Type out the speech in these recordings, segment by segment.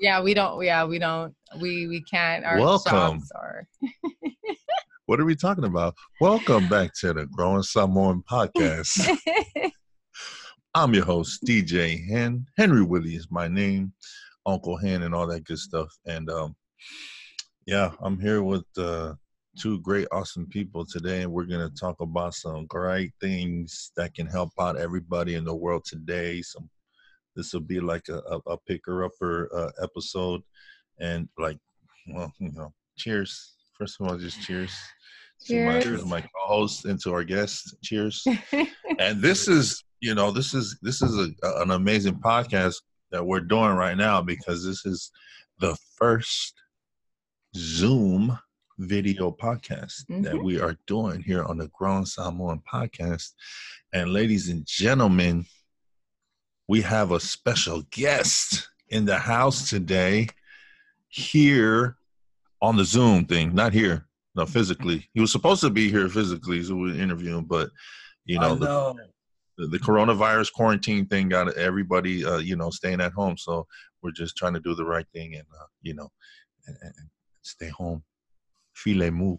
Yeah, we don't. Yeah, we don't. We can't. Our Welcome. shops are. What are we talking about? Welcome back to the Growing Samoan podcast. I'm your host, DJ Hen. Henry Willie is my name, Uncle Hen, and all that good stuff. And yeah, I'm here with two great, awesome people today, and we're gonna talk about some great things that can help out everybody in the world today. This will be like a picker-upper episode, and like, well, cheers. First of all, just cheers. Cheers. To my co-host and to our guests. Cheers. And this is an amazing podcast that we're doing right now because this is the first Zoom video podcast that we are doing here on the Growing Samoan podcast. And ladies and gentlemen, we have a special guest in the house today here on the Zoom thing, not here. No, physically. He was supposed to be here physically, so we interview him, but the coronavirus quarantine thing got everybody staying at home. So we're just trying to do the right thing and and stay home. File move.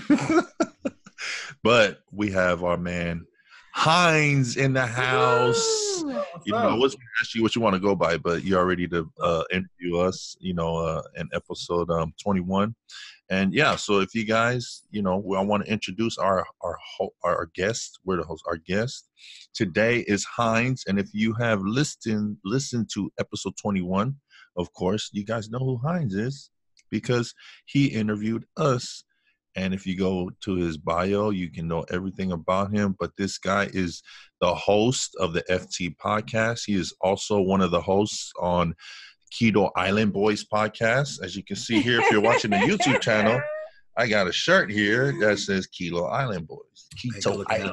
But we have our man Heinz in the house. I was gonna ask you what you want to go by, but you're ready to interview us, in episode 21. And yeah, so if you guys, I want to introduce our guest. We're the host. Our guest today is Heinz, and if you have listened to episode 21, of course, you guys know who Heinz is because he interviewed us. And if you go to his bio, you can know everything about him. But this guy is the host of the FT podcast. He is also one of the hosts on Keto Island Boys podcast. As you can see here, if you're watching the YouTube channel, I got a shirt here that says Keto Island Boys. Keto Island.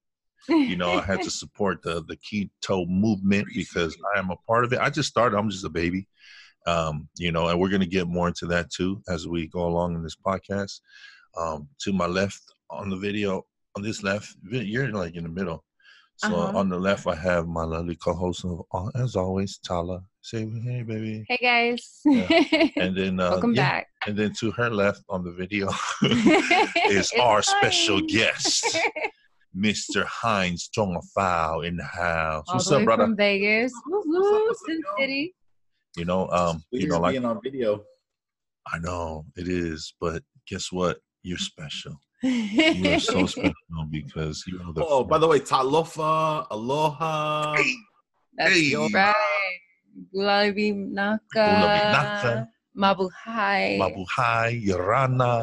I had to support the keto movement because I am a part of it. I just started. I'm just a baby. And we're going to get more into that too as we go along in this podcast. To my left on the video, on this left, you're like in the middle. So on the left, I have my lovely co-host, as always, Tala. Say, hey, baby. Hey, guys. Yeah. And then welcome back. And then to her left on the video is our special guest, Mr. Heinz Tongafao in the house. What's up, brother? From Vegas, Sin City. Being on video. I know it is, but guess what? You're special. You're so special because you are the. Oh, by the way, talofa, aloha. That's right. Gulabi Naka. Mabuhay. Mabuhay, Yorana.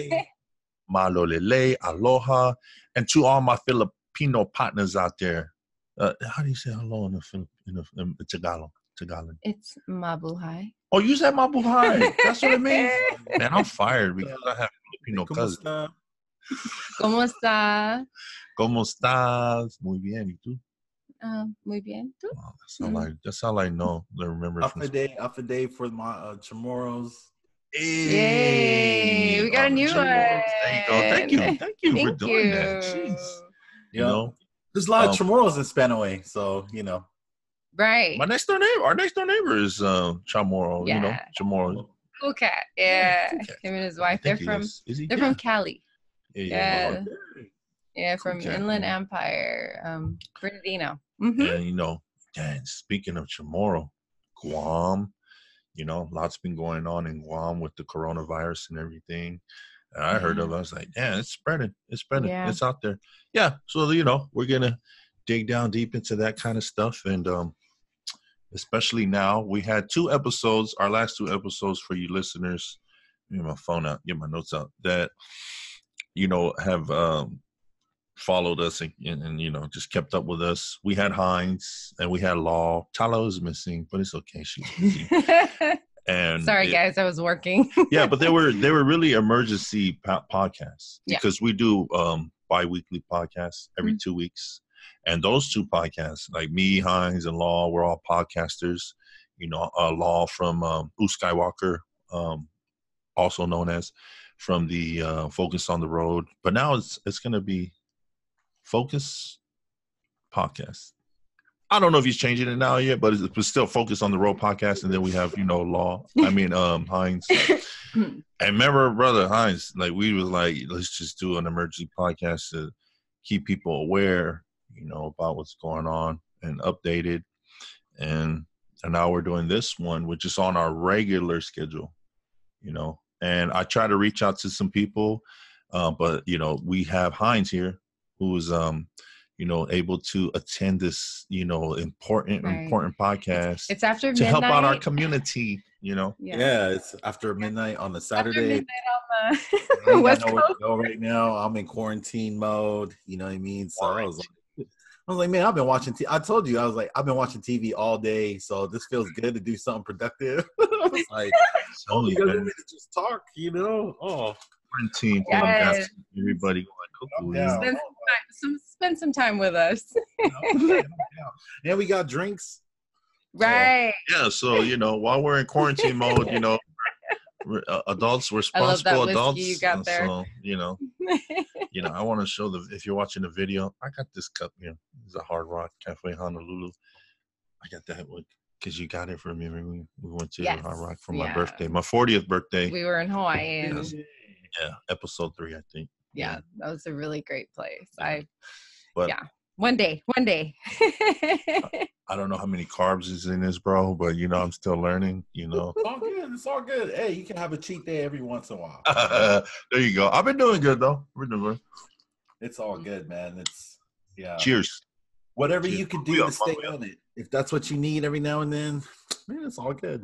Malolele, aloha. And to all my Filipino partners out there, how do you say hello in Tagalog? It's mabuhay. Oh, you said mabuhay. That's what it means. Man, I'm fired because I have Filipino cousins. ¿Cómo está? ¿Cómo estás? Muy bien. ¿Y tú? Muy bien. ¿Tú? Oh, that's all I know. I remember. Off a day for my Chamorros. Yay! We got a new one. There you go. Thank you for doing that. Jeez. There's a lot of Chamorros in Spanaway, so Right. Our next door neighbor is Chamorro. Yeah. Chamorro. Cool cat. Yeah. Cool cat. Him and his wife. They're from Cali. Yeah. Yeah, from Inland Empire, Bernardino. And speaking of Chamorro, Guam, lots been going on in Guam with the coronavirus and everything. And I heard of it. I was like, it's spreading. Yeah. It's out there. Yeah. So, we're going to dig down deep into that kind of stuff. And especially now, we had our last two episodes for you listeners. Get my phone out, get my notes out, that, have followed us and just kept up with us. We had Heinz and we had Law. Tala was missing, but it's okay. She's busy. And sorry, guys, I was working. Yeah, but they were really emergency podcasts because we do bi-weekly podcasts every 2 weeks. And those two podcasts, like me, Heinz, and Law, we're all podcasters. Law from Blue Skywalker, also known as from the Focus on the Road. But now it's going to be Focus Podcast. I don't know if he's changing it now yet, but it's still focused on the Road podcast. And then we have, Hines. And remember, brother Hines, like we was like, let's just do an emergency podcast to keep people aware, about what's going on and updated. And now we're doing this one, which is on our regular schedule, and I try to reach out to some people, but, we have Hines here who's, able to attend this, important podcast. It's after midnight. To help out our community, Yeah, it's after midnight on the Saturday. After midnight on the West Coast. Right now, I'm in quarantine mode. You know what I mean? So I was like, man, I've been watching. I told you, I've been watching TV all day. So this feels good to do something productive. I was like, you guys want me to just talk, Oh, quarantine. Yes. Everybody going spend some time with us. And we got drinks. Right. Yeah. So, while we're in quarantine mode, adults, responsible adults. You got there. So, I want to show if you're watching the video, I got this cup here. It's a Hard Rock Cafe Honolulu. I got that one because you got it for me. We went to Hard Rock for my birthday, my 40th birthday. We were in Hawaii. Yeah, episode 3, I think. Yeah, that was a really great place. One day. I don't know how many carbs is in this, bro, but I'm still learning. It's all good. Hey, you can have a cheat day every once in a while. There you go. I've been doing good though. We're doing good. It's all good, man. Cheers. Whatever you can do to stay on it. If that's what you need every now and then, man, it's all good.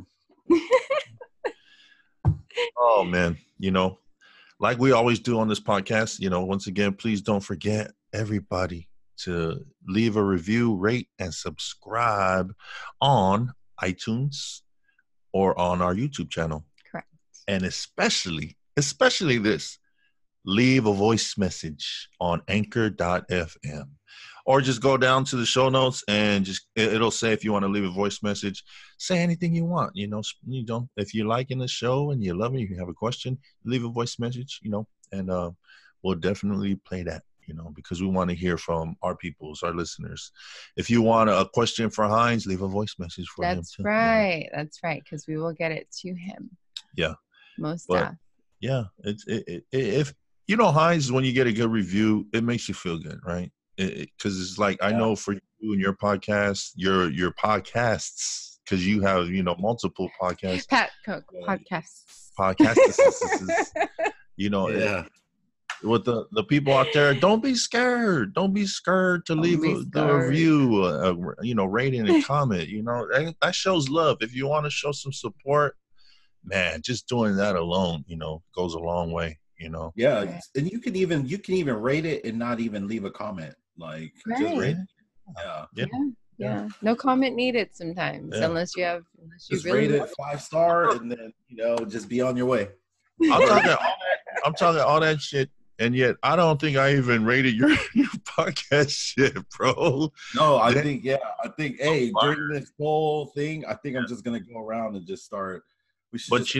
Oh man, like we always do on this podcast, once again, please don't forget everybody to leave a review, rate, and subscribe on iTunes or on our YouTube channel. Correct. And especially this, leave a voice message on anchor.fm. Or just go down to the show notes and it'll say if you want to leave a voice message, say anything you want. If you're liking the show and you love it, you have a question, leave a voice message, and we'll definitely play that, because we want to hear from our our listeners. If you want a question for Hines, leave a voice message for him. That's right. That's right. Because we will get it to him. Yeah. Most stuff. Yeah. If Hines, when you get a good review, it makes you feel good, right? Because it's like, I know for you and your podcast, your podcasts, because you have, multiple podcasts. Podcasts. With the people out there, don't be scared. Don't be scared to leave a review, rating and comment. That shows love. If you want to show some support, man, just doing that alone, goes a long way. Yeah, and you can even rate it and not even leave a comment. Like, just rate it. Yeah. No comment needed sometimes, unless you just really rate it 5-star and then just be on your way. I'm talking all that shit, and yet I don't think I even rated your podcast shit, bro. No, I think hey, during this whole thing, I think I'm just gonna go around and just start. We should.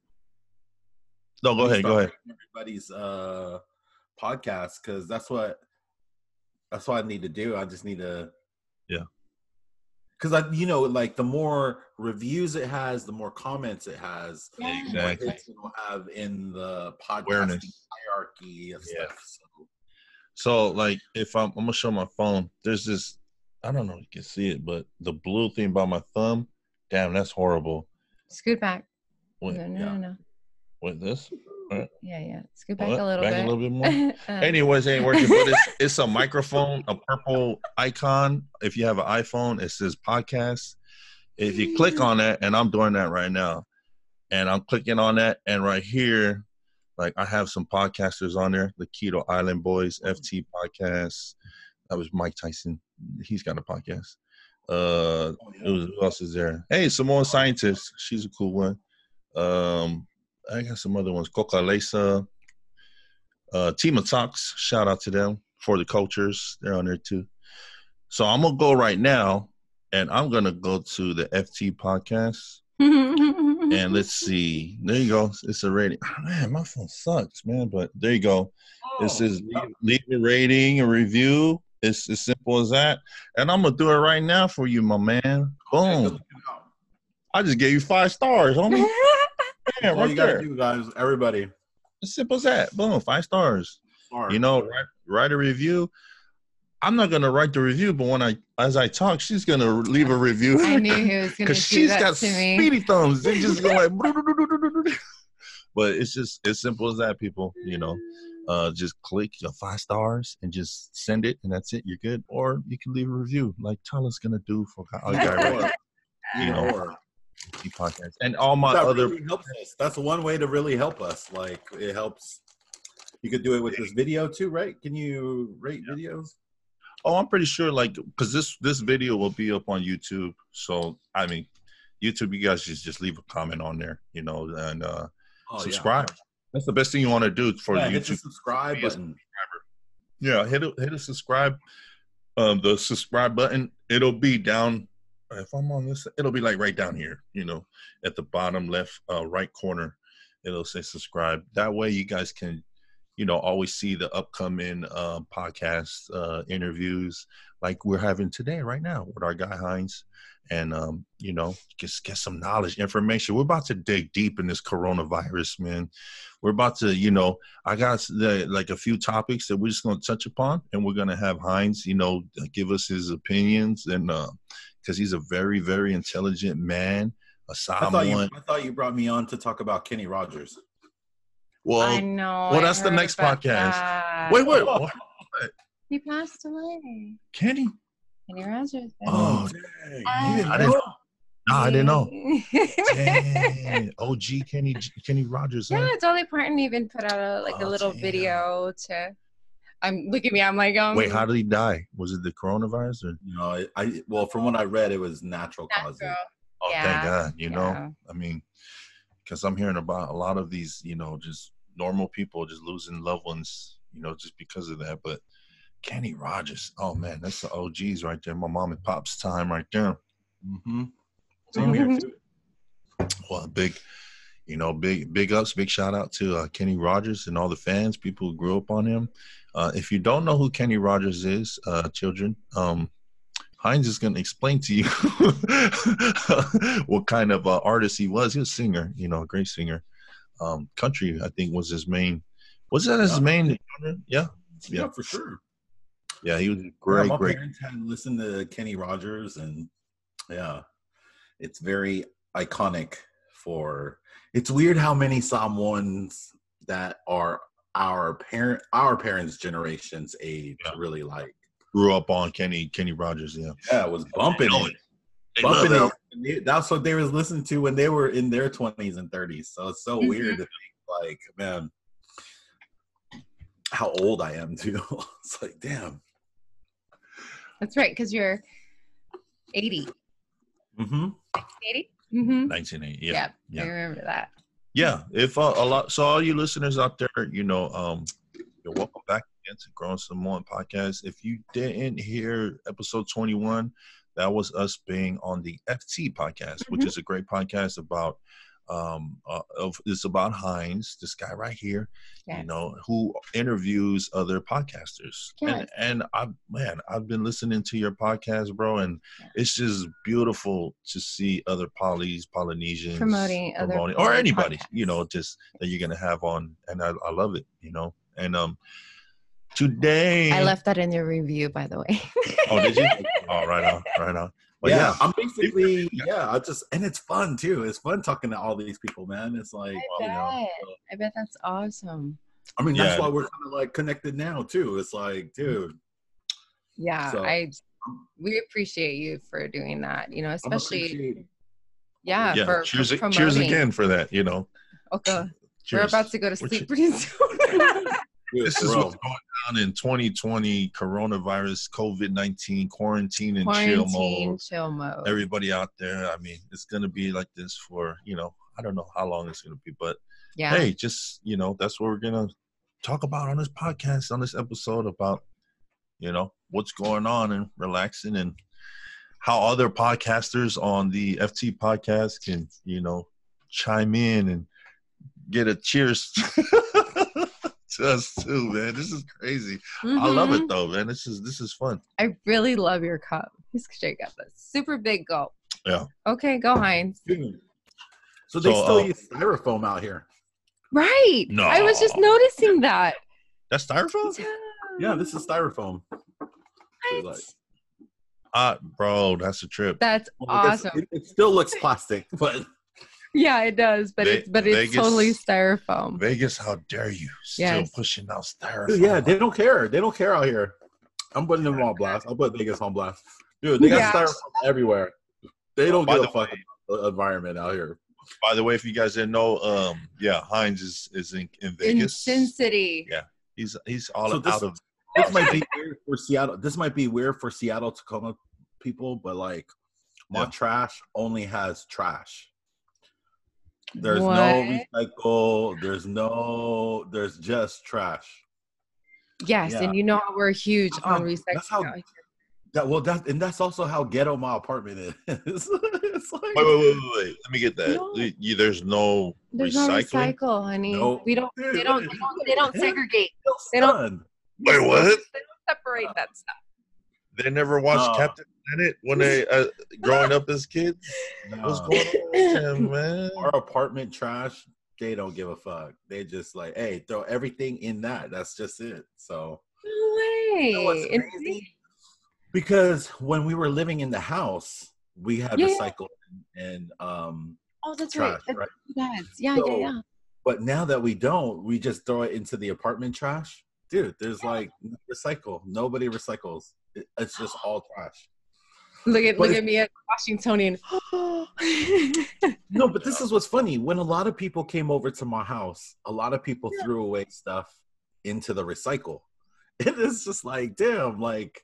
No, go ahead. Everybody's podcast, because that's what I need to do. I just need to. Yeah. Because like the more reviews it has, the more comments it has. Exactly. It's going to have in the podcasting hierarchy and stuff. So like, if I'm gonna show my phone, there's this. I don't know if you can see it, but the blue thing by my thumb. Damn, that's horrible. Scoot back. What? No. What, this? Right. Yeah. Scoot back a little bit more. Anyways, it ain't working. But it's a microphone, a purple icon. If you have an iPhone, it says podcast. If you click on that, and I'm doing that right now, and I'm clicking on that, and right here, like I have some podcasters on there. The Keto Island Boys, FT podcast. That was Mike Tyson. He's got a podcast. Who else is there? Hey, Samoan Scientist. She's a cool one. I got some other ones. Coca Lesa, Team of Talks. Shout out to them. For the Cultures, they're on there too. So I'm gonna go right now, and I'm gonna go to the FT podcast, and let's see. There you go. It's a rating. Oh, man, my phone sucks, man. But there you go. It says leave a rating, a review. It's as simple as that. And I'm gonna do it right now for you, my man. Boom. I just gave you 5 stars, homie. Damn, all you gotta do, guys, everybody. As simple as that. Boom, 5 stars. You know, write a review. I'm not gonna write the review, but as I talk, she's gonna leave a review. I knew he was gonna do she's that got to me. speedy thumbs. They just go like. But it's just as simple as that, people. You know, just click your 5 stars and just send it, and that's it. You're good. Or you can leave a review, like Tyler's gonna do for our guy right. You know. Podcast and all my other really helps us. That's one way to really help us. Like it helps. You could do it with this video too, right? Can you rate videos? Oh, I'm pretty sure, like, because this video will be up on YouTube. So I mean, YouTube, you guys just leave a comment on there, you know, and subscribe. Yeah. That's the best thing you want to do for YouTube. Hit the subscribe button. Yeah, hit a subscribe. The subscribe button. It'll be down. If I'm on this, it'll be like right down here, you know, at the bottom left, right corner. It'll say subscribe. That way you guys can, you know, always see the upcoming podcast interviews like we're having today right now with our guy Hines. And, you know, just get some knowledge, information. We're about to dig deep in this coronavirus, man. We're about to, you know, I got like a few topics that we're just going to touch upon. And we're going to have Hines, you know, give us his opinions. And because he's a very, very intelligent man. I thought you brought me on to talk about Kenny Rogers. Well, I know. Well, that's the next podcast. That. Wait. What? He passed away. Kenny Rogers. Oh, dang. I didn't know. No, I didn't know. Dang. OG Kenny Rogers. Yeah, Dolly Parton even put out a little video to. Look at me. I'm like, wait, how did he die? Was it the coronavirus? Or? No, well, from what I read, it was natural causes. Oh, yeah. Thank God. You know, I mean, because I'm hearing about a lot of these, you know, just normal people just losing loved ones, you know, just because of that. But Kenny Rogers, oh man, that's the OGs right there. My mom and pop's time right there. Mm-hmm. Same here too. Well, big ups, big shout out to Kenny Rogers and all the fans, people who grew up on him. If you don't know who Kenny Rogers is, children, Hines is going to explain to you what kind of artist he was. He was a singer, you know, a great singer. Country, I think, was his main. Was that his main? Yeah, for sure. Yeah, he was great. My parents had listened to Kenny Rogers, and yeah, it's very iconic. It's weird how many Samoans that are our parents' generation's age really like grew up on Kenny Rogers. Yeah, it was bumping it. That's what they was listening to when they were in their 20s and 30s. So it's so weird to think, like, man, how old I am too. It's like, damn. That's right, because you're 80. Mm-hmm. 80? Mm-hmm. 1980. Yeah, I remember that. Yeah, if so all you listeners out there, you know, you're welcome back again to Growing Samoan Podcast. If you didn't hear episode 21, that was us being on the FT podcast, which is a great podcast about it's about Hines, this guy right here, you know, who interviews other podcasters. And I've been listening to your podcast, bro, and it's just beautiful to see other Polynesians promoting or anybody, podcasts, you know, just that you're gonna have on, and I love it, you know. And today I left that in your review, by the way. Oh, did you? Oh, right on. But yeah, I'm basically, and it's fun too. It's fun talking to all these people, man. It's like, I bet that's awesome. I mean, that's why we're kind of like connected now too. It's like, dude. Yeah, so, we appreciate you for doing that, you know, especially. For cheers again for that, you know. Okay. Cheers. We're about to go to sleep pretty soon. This is what's going on in 2020, coronavirus, COVID-19, quarantine chill mode. Everybody out there, I mean, it's going to be like this for, you know, I don't know how long it's going to be, but hey, just, you know, that's what we're going to talk about on this podcast, on this episode about, you know, what's going on and relaxing and how other podcasters on the FT podcast can, you know, chime in and get a cheers to us too, man. This is crazy. I love it though, man. This is fun. I really love your cup. He's straight up a super big gulp. Yeah. Okay, go Heinz. So they still use styrofoam out here. Right. No. I was just noticing that. That's styrofoam? Yeah, this is styrofoam. What? Bro, that's a trip. That's awesome. It still looks plastic, but yeah, it does. But it's Vegas, totally styrofoam. Vegas, how dare you? Still pushing out styrofoam. Dude, yeah, they don't care. They don't care out here. I'm putting them on blast. I'll put Vegas on blast. Dude, they got styrofoam everywhere. They don't give a fuck about the environment out here. By the way, if you guys didn't know, Heinz is in Vegas. In Sin City. Yeah. He's all out of. This might be weird for Seattle. This might be weird for Seattle, Tacoma people, but like my trash only has trash. There's no recycle. There's just trash. Yes, and you know we're huge on recycling. That's also how ghetto my apartment is. It's like, wait. Let me get that. No. There's no recycle, honey. No. They don't segregate. They don't. Wait, what? They don't separate that stuff. They never watched Captain Planet when they growing up as kids. What's going on with them, man? Our apartment trash. They don't give a fuck. They just like, hey, throw everything in that. That's just it. So. No way. You know what's crazy? Because when we were living in the house, we had recycled and that's trash, right. Yeah. But now that we don't, we just throw it into the apartment trash. Dude, there's like recycle. Nobody recycles. It's just all trash. Look at me at Washingtonian. No, but this is what's funny. When a lot of people came over to my house, a lot of people threw away stuff into the recycle. And it's just like, damn, like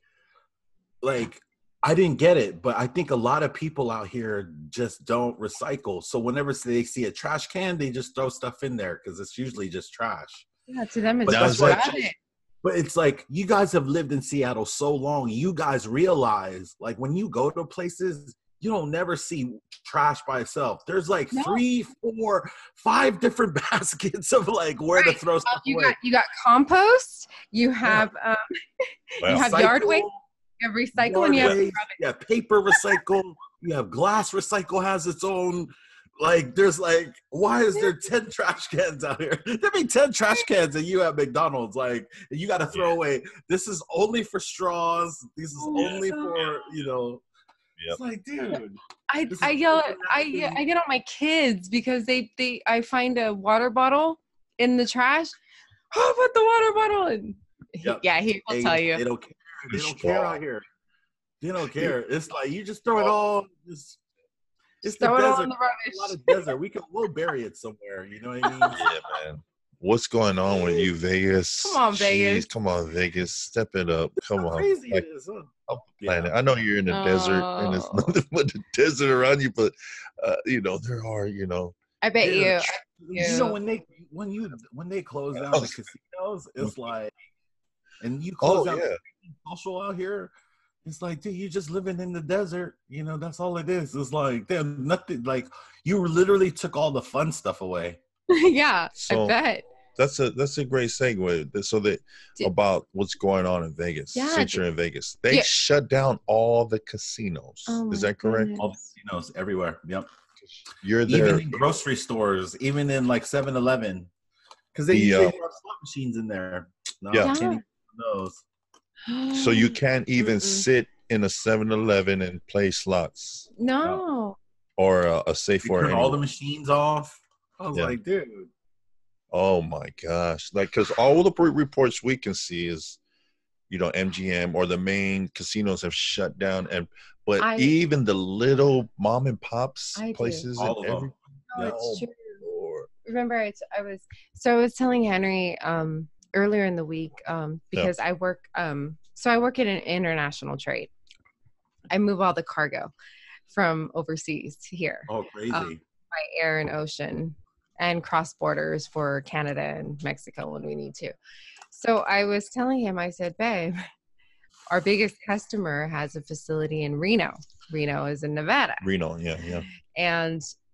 I didn't get it, but I think a lot of people out here just don't recycle. So whenever they see a trash can, they just throw stuff in there because it's usually just trash. Yeah, to them it's trash. But it's like, you guys have lived in Seattle so long, you guys realize, like, when you go to places, you don't never see trash by itself. There's like 3, 4, 5 different baskets of like where to throw stuff away. You got compost, you have you have yard waste, you have recycle, and you have paper recycle, you have glass recycle has its own. Like, there's like, why is there 10 trash cans out here? There be 10 trash cans and you at McDonald's. Like, you got to throw away. This is only for straws. This is only for, It's like, dude. I get on my kids because I find a water bottle in the trash. Oh, put the water bottle in. Yeah, he will tell you. They don't care. They don't care out here. They don't care. It's like, you just throw it all. It's the desert. On the rubbish. A lot of desert. We'll bury it somewhere. You know what I mean? Yeah, man. What's going on with you, Vegas? Come on, Vegas. Come on, Vegas. Step it up. Come on. Crazy it is, huh? Planet. I know you're in the desert, and there's nothing but the desert around you. But there are. I bet you. You know, when they close down the casinos, it's like, and you close down social out here. It's like, dude, you're just living in the desert. That's all it is. It's like, damn, nothing. Like, you literally took all the fun stuff away. Yeah, so I bet. That's a great segue. So about what's going on in Vegas. Yeah, since you're in Vegas, they shut down all the casinos. Is that correct? All the casinos everywhere. Yep. You're there. Even in grocery stores, even in like 7-Eleven, because they usually have slot machines in there. No, I can't even those. So you can't even sit in a 7-Eleven and play slots. No. Or a safe word. Turn all the machines off. I was like, dude. Oh my gosh! Like, because all the reports we can see is, MGM or the main casinos have shut down, but even the little mom and pops places, all of them. It's true. Remember, I was telling Henry earlier in the week because I work I work in an international trade. I move all the cargo from overseas to here. Oh, crazy. By air and ocean, and cross borders for Canada and Mexico when we need to. So I was telling him, I said, babe, our biggest customer has a facility in Reno. Reno is in Nevada. Reno, yeah. And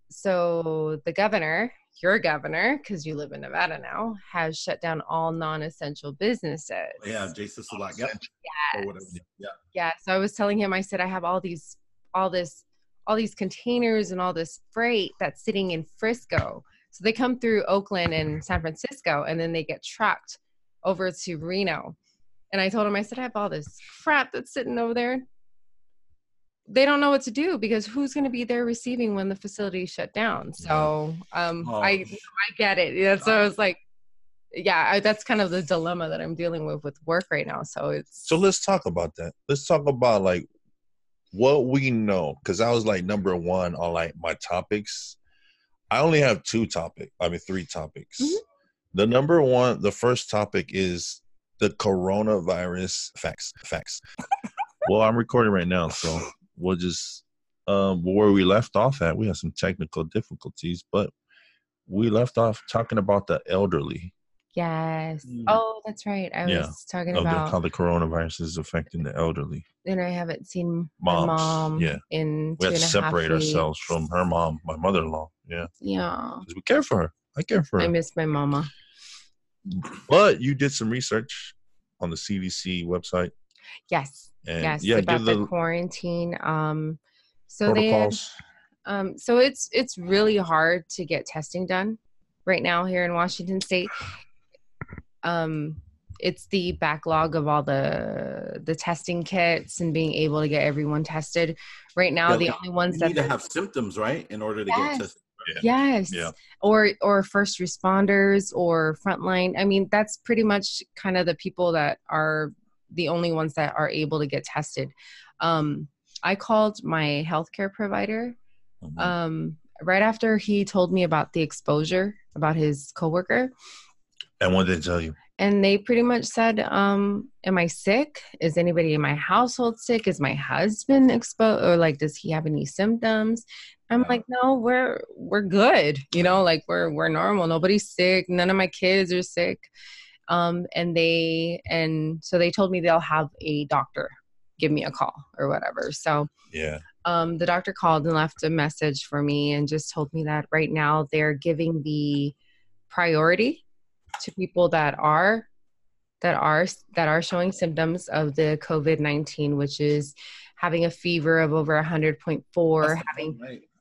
so the governor, your governor, because you live in Nevada now, has shut down all non-essential businesses. Yeah, Jason Salak. Yep. Yes. Or whatever. Yeah. Yeah. So I was telling him, I said, I have all these containers and all this freight that's sitting in Frisco. So they come through Oakland and San Francisco, and then they get trucked over to Reno. And I told him, I said, I have all this crap that's sitting over there. They don't know what to do because who's going to be there receiving when the facility is shut down? So I get it. Yeah, so I was like, yeah, that's kind of the dilemma that I'm dealing with work right now. So let's talk about that. Let's talk about like what we know, because I was like number one on like my topics. I only have three topics. Mm-hmm. The first topic is the coronavirus facts. Well, I'm recording right now, so we'll just where we left off at. We had some technical difficulties, but we left off talking about the elderly. Yes. Oh, that's right. I was talking about how the coronavirus is affecting the elderly. And I haven't seen my mom in 2.5 weeks. We had to separate ourselves from her mom, my mother-in-law. Yeah. Yeah. Because we care for her. I care for her. I miss my mama. But you did some research on the CDC website. Yes. And about the quarantine. So protocols. So it's really hard to get testing done right now here in Washington State. It's the backlog of all the testing kits and being able to get everyone tested. Right now, the only ones that need to have symptoms, right, in order to get tested. Yes. Yeah. Or first responders or frontline. I mean, that's pretty much kind of the people that are the only ones that are able to get tested. I called my healthcare provider right after he told me about the exposure about his coworker. And what did they tell you? And they pretty much said, am I sick? Is anybody in my household sick? Is my husband exposed? Or like, does he have any symptoms? I'm like, no, we're good. You know, like we're normal. Nobody's sick. None of my kids are sick. And so they told me they'll have a doctor give me a call or whatever. So the doctor called and left a message for me and just told me that right now they're giving the priority to people that are showing symptoms of the COVID-19, which is having a fever of over 100.4, having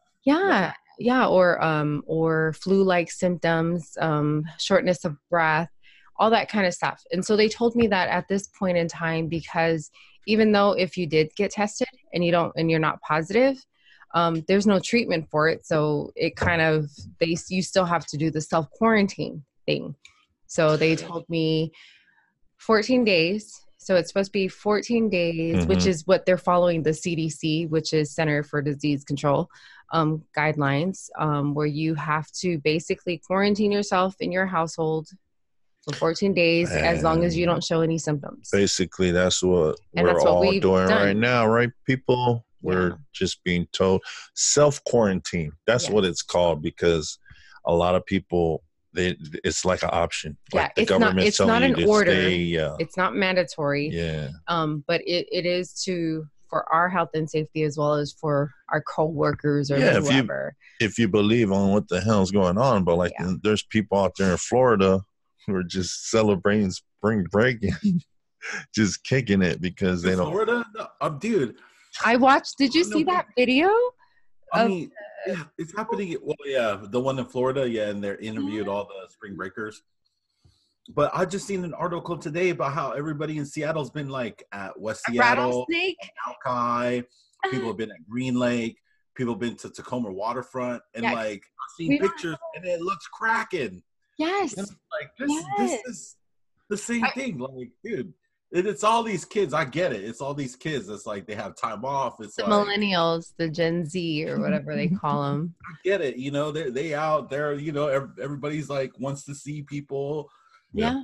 or flu-like symptoms, shortness of breath, all that kind of stuff. And so they told me that at this point in time, because even though if you did get tested and you're not positive, there's no treatment for it. So it kind of you still have to do the self-quarantine thing. So they told me 14 days. So it's supposed to be 14 days, which is what they're following the CDC, which is Center for Disease Control guidelines, where you have to basically quarantine yourself in your household for 14 days as long as you don't show any symptoms. Basically, that's what we're all doing right now, right, people? We're just being told self-quarantine. That's what it's called, because a lot of people, it's like an option. Like the government it's not an order. Stay, it's not mandatory. Yeah. But it is for our health and safety as well as for our co-workers or whoever. If you believe on what the hell's going on, but like there's people out there in Florida who are just celebrating spring break and just kicking it because they don't. Florida, dude. I watched. Did you see that video? I mean, it's happening. Well, the one in Florida, and they're interviewed all the spring breakers. But I just seen an article today about how everybody in Seattle's been like at West Seattle, rattlesnake, Alki. People have been at Green Lake. People have been to Tacoma waterfront, and like I've seen pictures, and it looks cracking. Yes, and like this is the same thing. Like, dude. It's all these kids. I get it. It's all these kids. It's like they have time off. It's the millennials, the Gen Z or whatever they call them. I get it. You know, they out there. You know, everybody's like wants to see people. Yeah.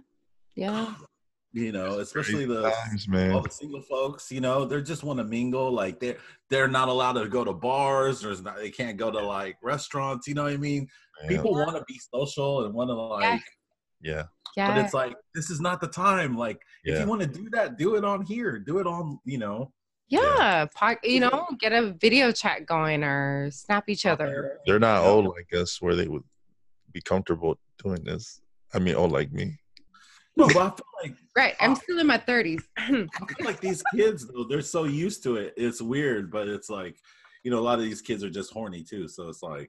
You know, especially all the single folks. You know, they just want to mingle. Like they're not allowed to go to bars. They can't go to like restaurants. You know what I mean? Yeah. People want to be social and want to like. Yeah. But it's like, this is not the time. Like, if you want to do that, do it on here. Do it on, you know. Yeah, get a video chat going or snap each other. They're not old like us where they would be comfortable doing this. I mean, old like me. No, but I feel like right. I'm still in my 30s. I feel like these kids though, they're so used to it. It's weird, but it's like, a lot of these kids are just horny too. So it's like,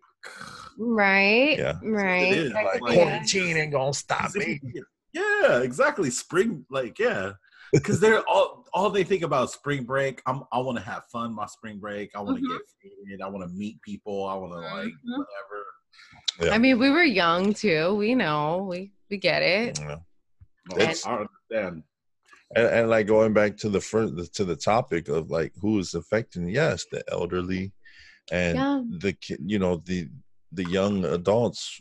right, yeah, right. It is. Like quarantine ain't gonna stop me. Yeah, exactly. Spring, because they're all they think about is spring break. I want to have fun my spring break. I want to get faded. I want to meet people. I want to whatever. Yeah. I mean, we were young too. We know. We get it. Yeah. I understand. And like going back to the topic of like who is affecting, yes, the elderly and the kid, the young adults,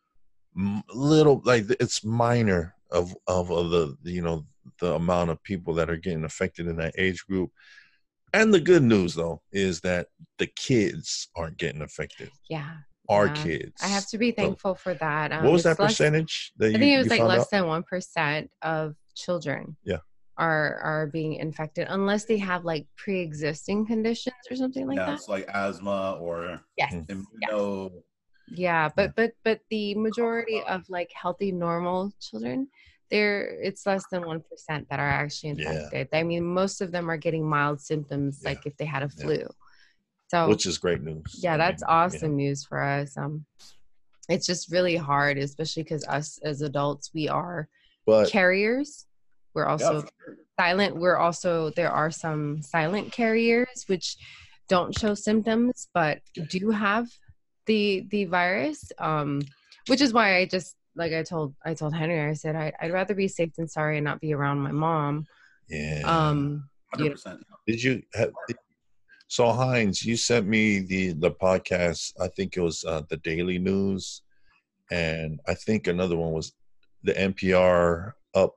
little, like it's minor of the the amount of people that are getting affected in that age group. And the good news though is that the kids aren't getting affected. Yeah. Our kids. I have to be thankful for that. What was that percentage? I think it was like less than 1% of children. Yeah. Are being infected unless they have like pre-existing conditions or something like that. It's like asthma or immuno. Yeah, but the majority of like healthy normal children, it's less than 1% that are actually infected. I mean, most of them are getting mild symptoms, like if they had a flu. So, which is great news. Yeah, that's awesome news for us. It's just really hard, especially because us as adults, we are carriers. We're also silent. There are some silent carriers which don't show symptoms but do have the virus. Which is why I just, like I told Henry, I said I'd rather be safe than sorry and not be around my mom. Yeah. 100%. Did you have? So Heinz, you sent me the podcast. I think it was the Daily News, and I think another one was the NPR Up.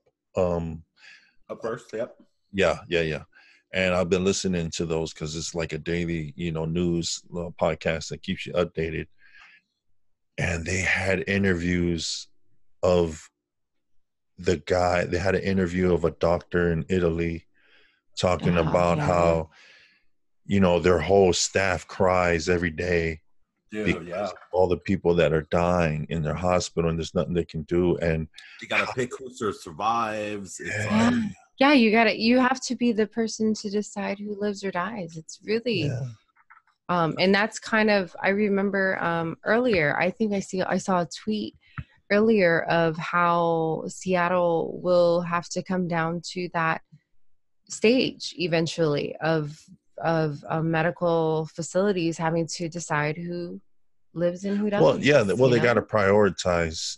Up First, yep. Yeah. And I've been listening to those because it's like a daily, news podcast that keeps you updated. And they had interviews of the guy. They had an interview of a doctor in Italy talking about how, their whole staff cries every day. Because all the people that are dying in their hospital and there's nothing they can do, and you gotta pick who survives. You have to be the person to decide who lives or dies. It's really and that's kind of, I remember earlier, I think I saw a tweet earlier of how Seattle will have to come down to that stage eventually of medical facilities having to decide who lives and who doesn't. They got to prioritize,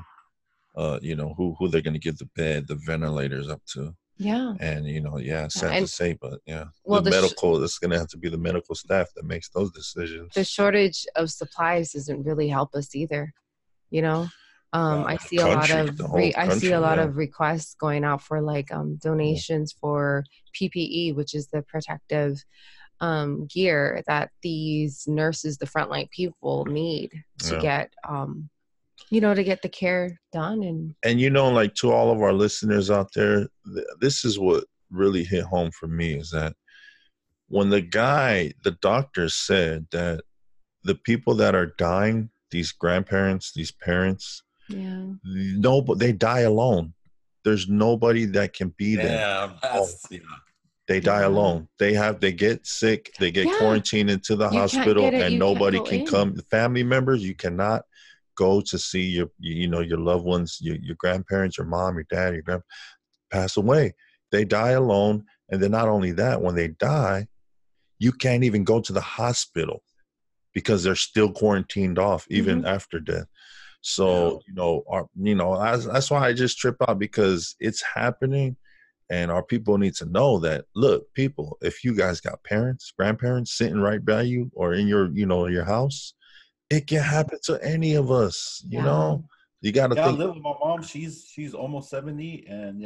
who they're going to give the bed, the ventilators up to. Yeah. And, sad to say, but it's going to have to be the medical staff that makes those decisions. The shortage of supplies doesn't really help us either, I see a lot of requests going out for like donations for PPE, which is the protective gear that these nurses, the frontline people, need to get to get the care done. And like to all of our listeners out there, this is what really hit home for me, is that when the doctor said that the people that are dying, these grandparents, these parents, they die alone. There's nobody that can be there. They die alone. They get sick. They get quarantined into the hospital, and nobody can come. The family members, you cannot go to see your loved ones, your grandparents, your mom, your dad, your grandpa pass away. They die alone, and then not only that, when they die, you can't even go to the hospital because they're still quarantined off even after death. So, that's why I just trip out, because it's happening, and our people need to know that, look, people, if you guys got parents, grandparents sitting right by you or in your, your house, it can happen to any of us, you know? You got to think. I live with my mom. She's almost 70, and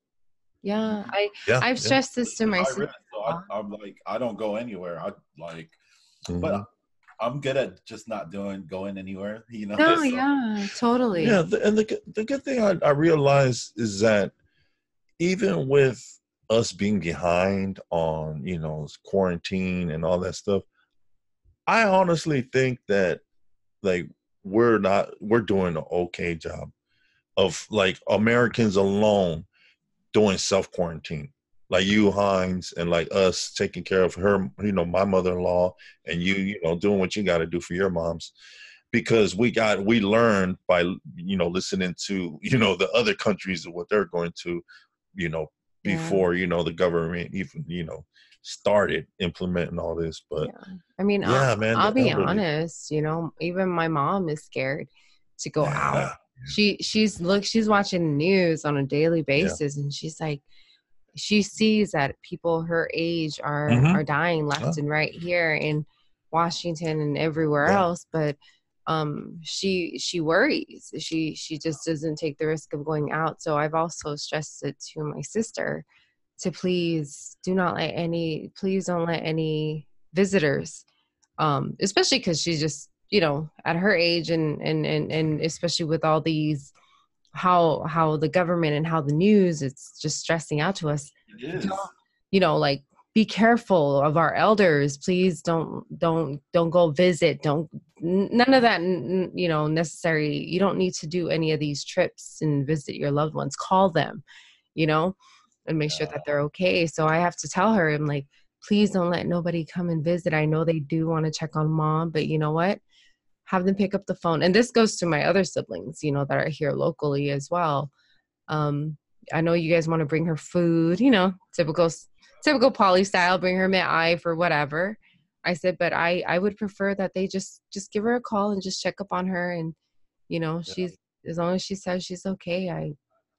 I've stressed this to myself. So I'm like, I don't go anywhere. But I'm good at just not going anywhere, No, so. Yeah, totally. Yeah, and the good thing I realize is that even with us being behind on, quarantine and all that stuff, I honestly think that like we're doing an okay job of like Americans alone doing self-quarantine. Like you, Hines, and like us taking care of her, my mother-in-law, and you doing what you got to do for your moms. Because we learned by, listening to, the other countries and what they're going to, before, the government even, started implementing all this. But I mean, man, I'll be honest, even my mom is scared to go out. She's watching the news on a daily basis, and she's like, she sees that people her age are dying left and right here in Washington and everywhere else, but she worries. She just doesn't take the risk of going out. So I've also stressed it to my sister to please don't let any visitors, especially because she's just, at her age and especially with all these, how the government and how the news, it's just stressing out to us. It is. Like, be careful of our elders. Please don't go visit. None of that, necessary. You don't need to do any of these trips and visit your loved ones. Call them, and make sure that they're okay. So I have to tell her, I'm like, please don't let nobody come and visit. I know they do want to check on mom, but you know what? Have them pick up the phone. And this goes to my other siblings, that are here locally as well. I know you guys want to bring her food, typical Polly style, bring her Met for whatever. I said, but I would prefer that they just give her a call and just check up on her. And, she's, as long as she says she's okay,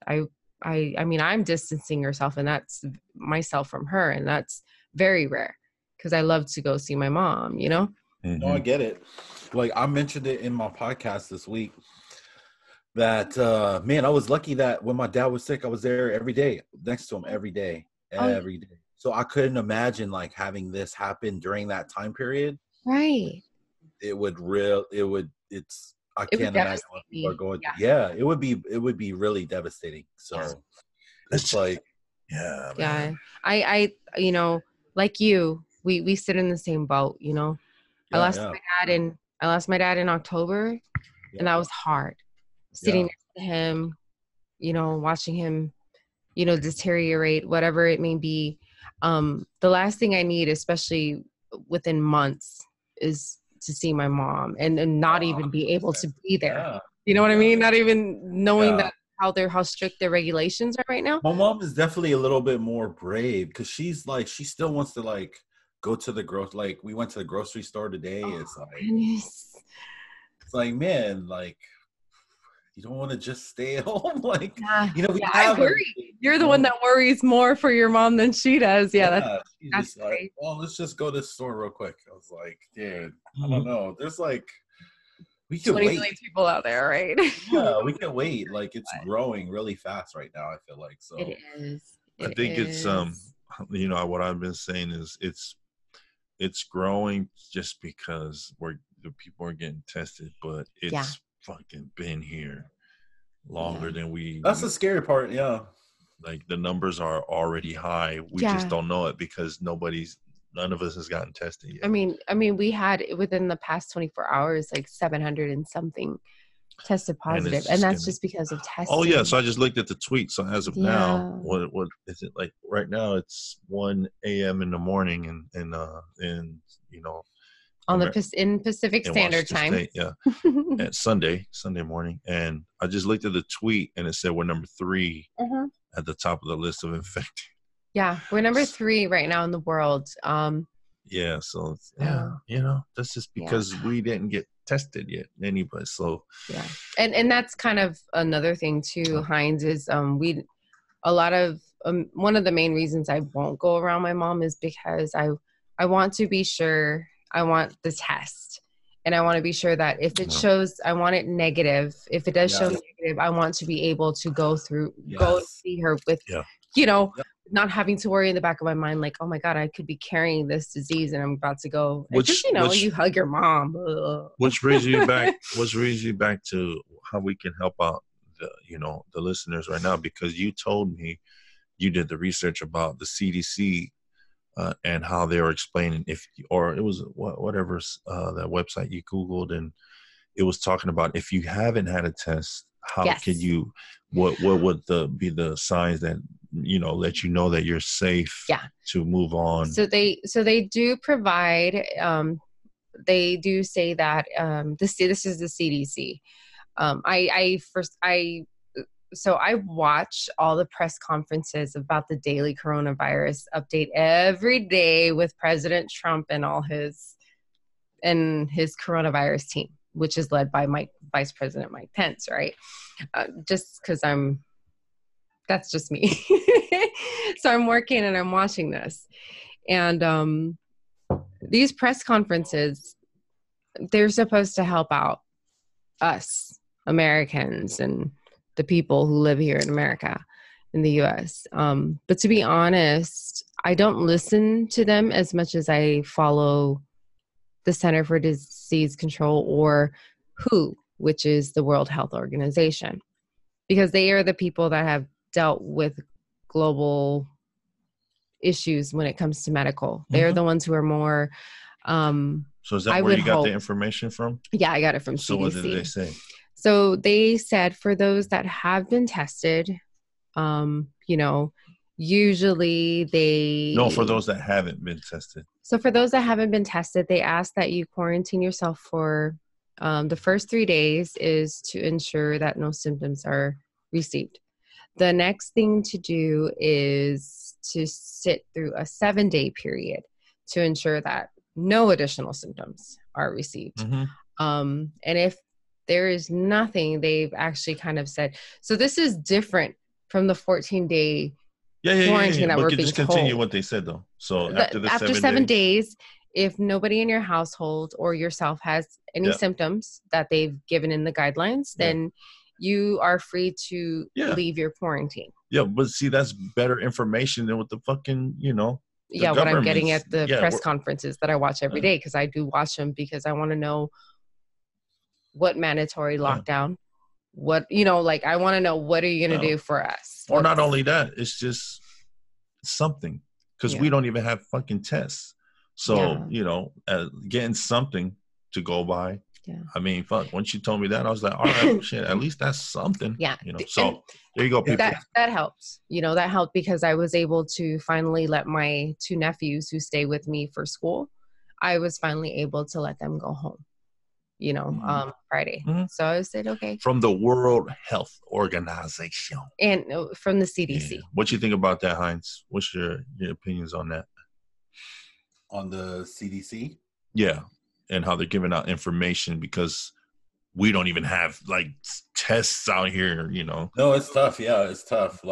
I mean, I'm distancing herself, and that's myself from her. And that's very rare because I love to go see my mom, No, I get it. Like I mentioned it in my podcast this week that, man, I was lucky that when my dad was sick, I was there every day next to him every day. So I couldn't imagine like having this happen during that time period. Right. I can't imagine what people are going through. Yeah, it would be really devastating. So it's like, man. I like you, we sit in the same boat, I lost my dad in October, and that was hard. Sitting next to him, watching him, deteriorate, whatever it may be. The last thing I need, especially within months, is to see my mom and not even be able to be there. Yeah. You know what I mean? Not even knowing that how strict their regulations are right now. My mom is definitely a little bit more brave because she's like, she still wants to like go to the we went to the grocery store today. It's like, man, like, you don't want to just stay at home. Like, I worry. You're the one that worries more for your mom than she does. Yeah, that's great. Like, well, let's just go to the store real quick. I was like, dude, I don't know. There's like, we can 20 wait. million people out there, right? Yeah, we can wait. Like, it's growing really fast right now, I feel like. So it is. I think it's what I've been saying is it's growing just because the people are getting tested, but it's fucking been here longer than that's the scary part. Like the numbers are already high. We just don't know it because none of us has gotten tested yet. I mean we had within the past 24 hours like 700 and something tested positive, and that's just because of testing. Oh yeah, so I just looked at the tweet. So as of now, what is it like right now? It's 1 a.m. in the morning and on in Pacific Standard Time. State, at Sunday morning. And I just looked at the tweet and it said we're number 3 at the top of the list of infected. Yeah, we're number 3 right now in the world. So that's just because we didn't get tested yet anybody. So and that's kind of another thing too, Hines, is one of the main reasons I won't go around my mom is because I want to be sure. I want the test, and I want to be sure that if it shows, I want it negative. If it does show negative, I want to be able to go see her with, not having to worry in the back of my mind, like, oh my God, I could be carrying this disease and I'm about to go. You hug your mom. Which brings you back to how we can help out the listeners right now, because you told me you did the research about the CDC and how they were explaining or it was whatever that website you Googled, and it was talking about if you haven't had a test, how can you, what would be the signs that, let you know that you're safe to move on? So they do provide, they do say that, this is the CDC. So I watch all the press conferences about the daily coronavirus update every day with President Trump and his coronavirus team, which is led by Vice President Mike Pence, right? Just because that's just me. So I'm working and I'm watching this. And these press conferences, they're supposed to help out us, Americans, and the people who live here in America, in the U.S. But to be honest, I don't listen to them as much as I follow the Center for Disease Control, or WHO, which is the World Health Organization, because they are the people that have dealt with global issues when it comes to medical. They are the ones who are more. So is that where you got the information from? Yeah, I got it from CDC. So what did they say? So they said for those that have been tested, usually they... No, for those that haven't been tested. So for those that haven't been tested, they ask that you quarantine yourself for the first 3 days is to ensure that no symptoms are received. The next thing to do is to sit through a 7-day period to ensure that no additional symptoms are received. Mm-hmm. And if there is nothing, they've actually kind of said, so this is different from the 14-day quarantine that we're being just continue what they said though. So after 7 days, if nobody in your household or yourself has any symptoms that they've given in the guidelines, then you are free to leave your quarantine. Yeah, but see, that's better information than what the fucking, what I'm getting at the press conferences that I watch every day, because I do watch them because I want to know what mandatory lockdown, what, I want to know, what are you going to do for us? Or not only that, it's just something, because we don't even have fucking tests. So, getting something to go by. Yeah. I mean, fuck, once you told me that, I was like, all right, shit, at least that's something. Yeah. So and there you go, people. That helps. That helped because I was able to finally let my 2 nephews who stay with me for school, I was finally able to let them go home, Friday. Mm-hmm. So I said, okay. From the World Health Organization. And from the CDC. Yeah. What you think about that, Heinz? What's your opinions on that? On the CDC? Yeah. And how they're giving out information, because we don't even have tests out here, No, it's tough. Yeah, it's tough.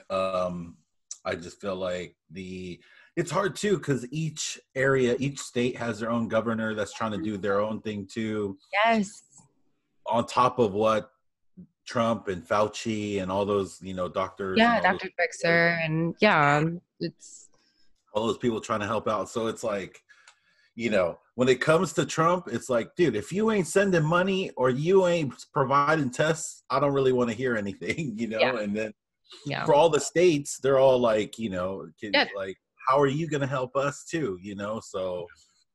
I just feel like it's hard too, because each state has their own governor that's trying to do their own thing too. Yes. On top of what Trump and Fauci and all those, doctors. Yeah, Dr. Fixer and it's all those people trying to help out. So it's like, when it comes to Trump, it's like, dude, if you ain't sending money or you ain't providing tests, I don't really want to hear anything, And then for all the states, they're all like, like, how are you going to help us too? So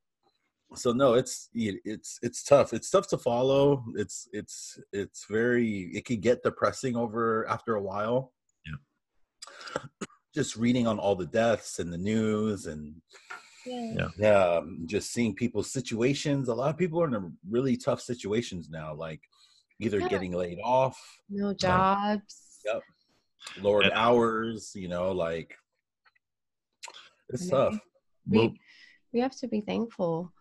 no, it's tough. It's tough to follow. It's very, it could get depressing after a while. Yeah. Just reading on all the deaths and the news and just seeing people's situations. A lot of people are in really tough situations now, like either getting laid off, no jobs, lowered hours, it's tough. We have to be thankful.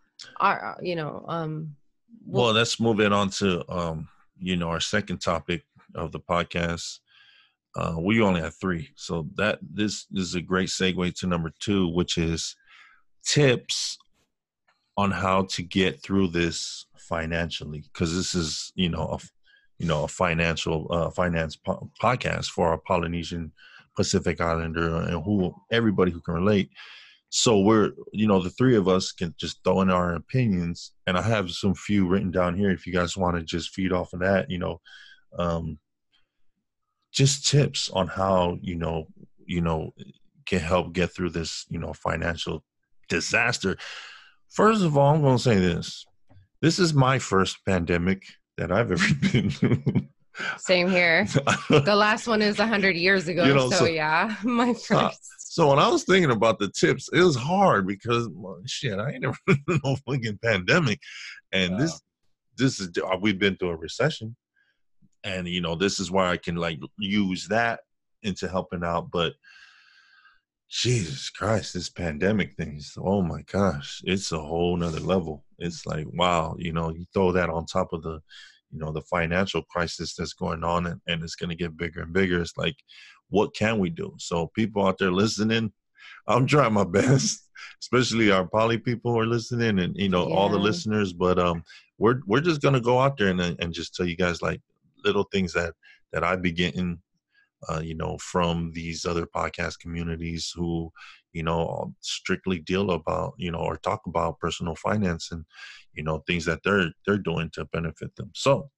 Well, let's move it on to our second topic of the podcast. We only have 3, so this is a great segue to number 2, which is tips on how to get through this financially, because this is a financial finance podcast for our Polynesian Pacific Islander and everybody who can relate. So we're the 3 of us can just throw in our opinions, and I have some few written down here if you guys want to just feed off of that. Just tips on how can help get through this, financial disaster. First of all, I'm going to say this. This is my first pandemic that I've ever been through. Same here. The last one is 100 years ago. So yeah, my first. So when I was thinking about the tips, it was hard because, well, shit, I ain't never been in no fucking pandemic. And this is, we've been through a recession. And, this is why I can use that into helping out. But Jesus Christ, this pandemic thing is, oh my gosh, it's a whole nother level. It's like, wow, you throw that on top of the, the financial crisis that's going on, and it's going to get bigger and bigger. It's like, what can we do? So people out there listening, I'm trying my best, especially our poly people who are listening, and, all the listeners. But we're just going to go out there and just tell you guys little things that I be getting, from these other podcast communities who, strictly deal about, or talk about personal finance and, things that they're doing to benefit them. So,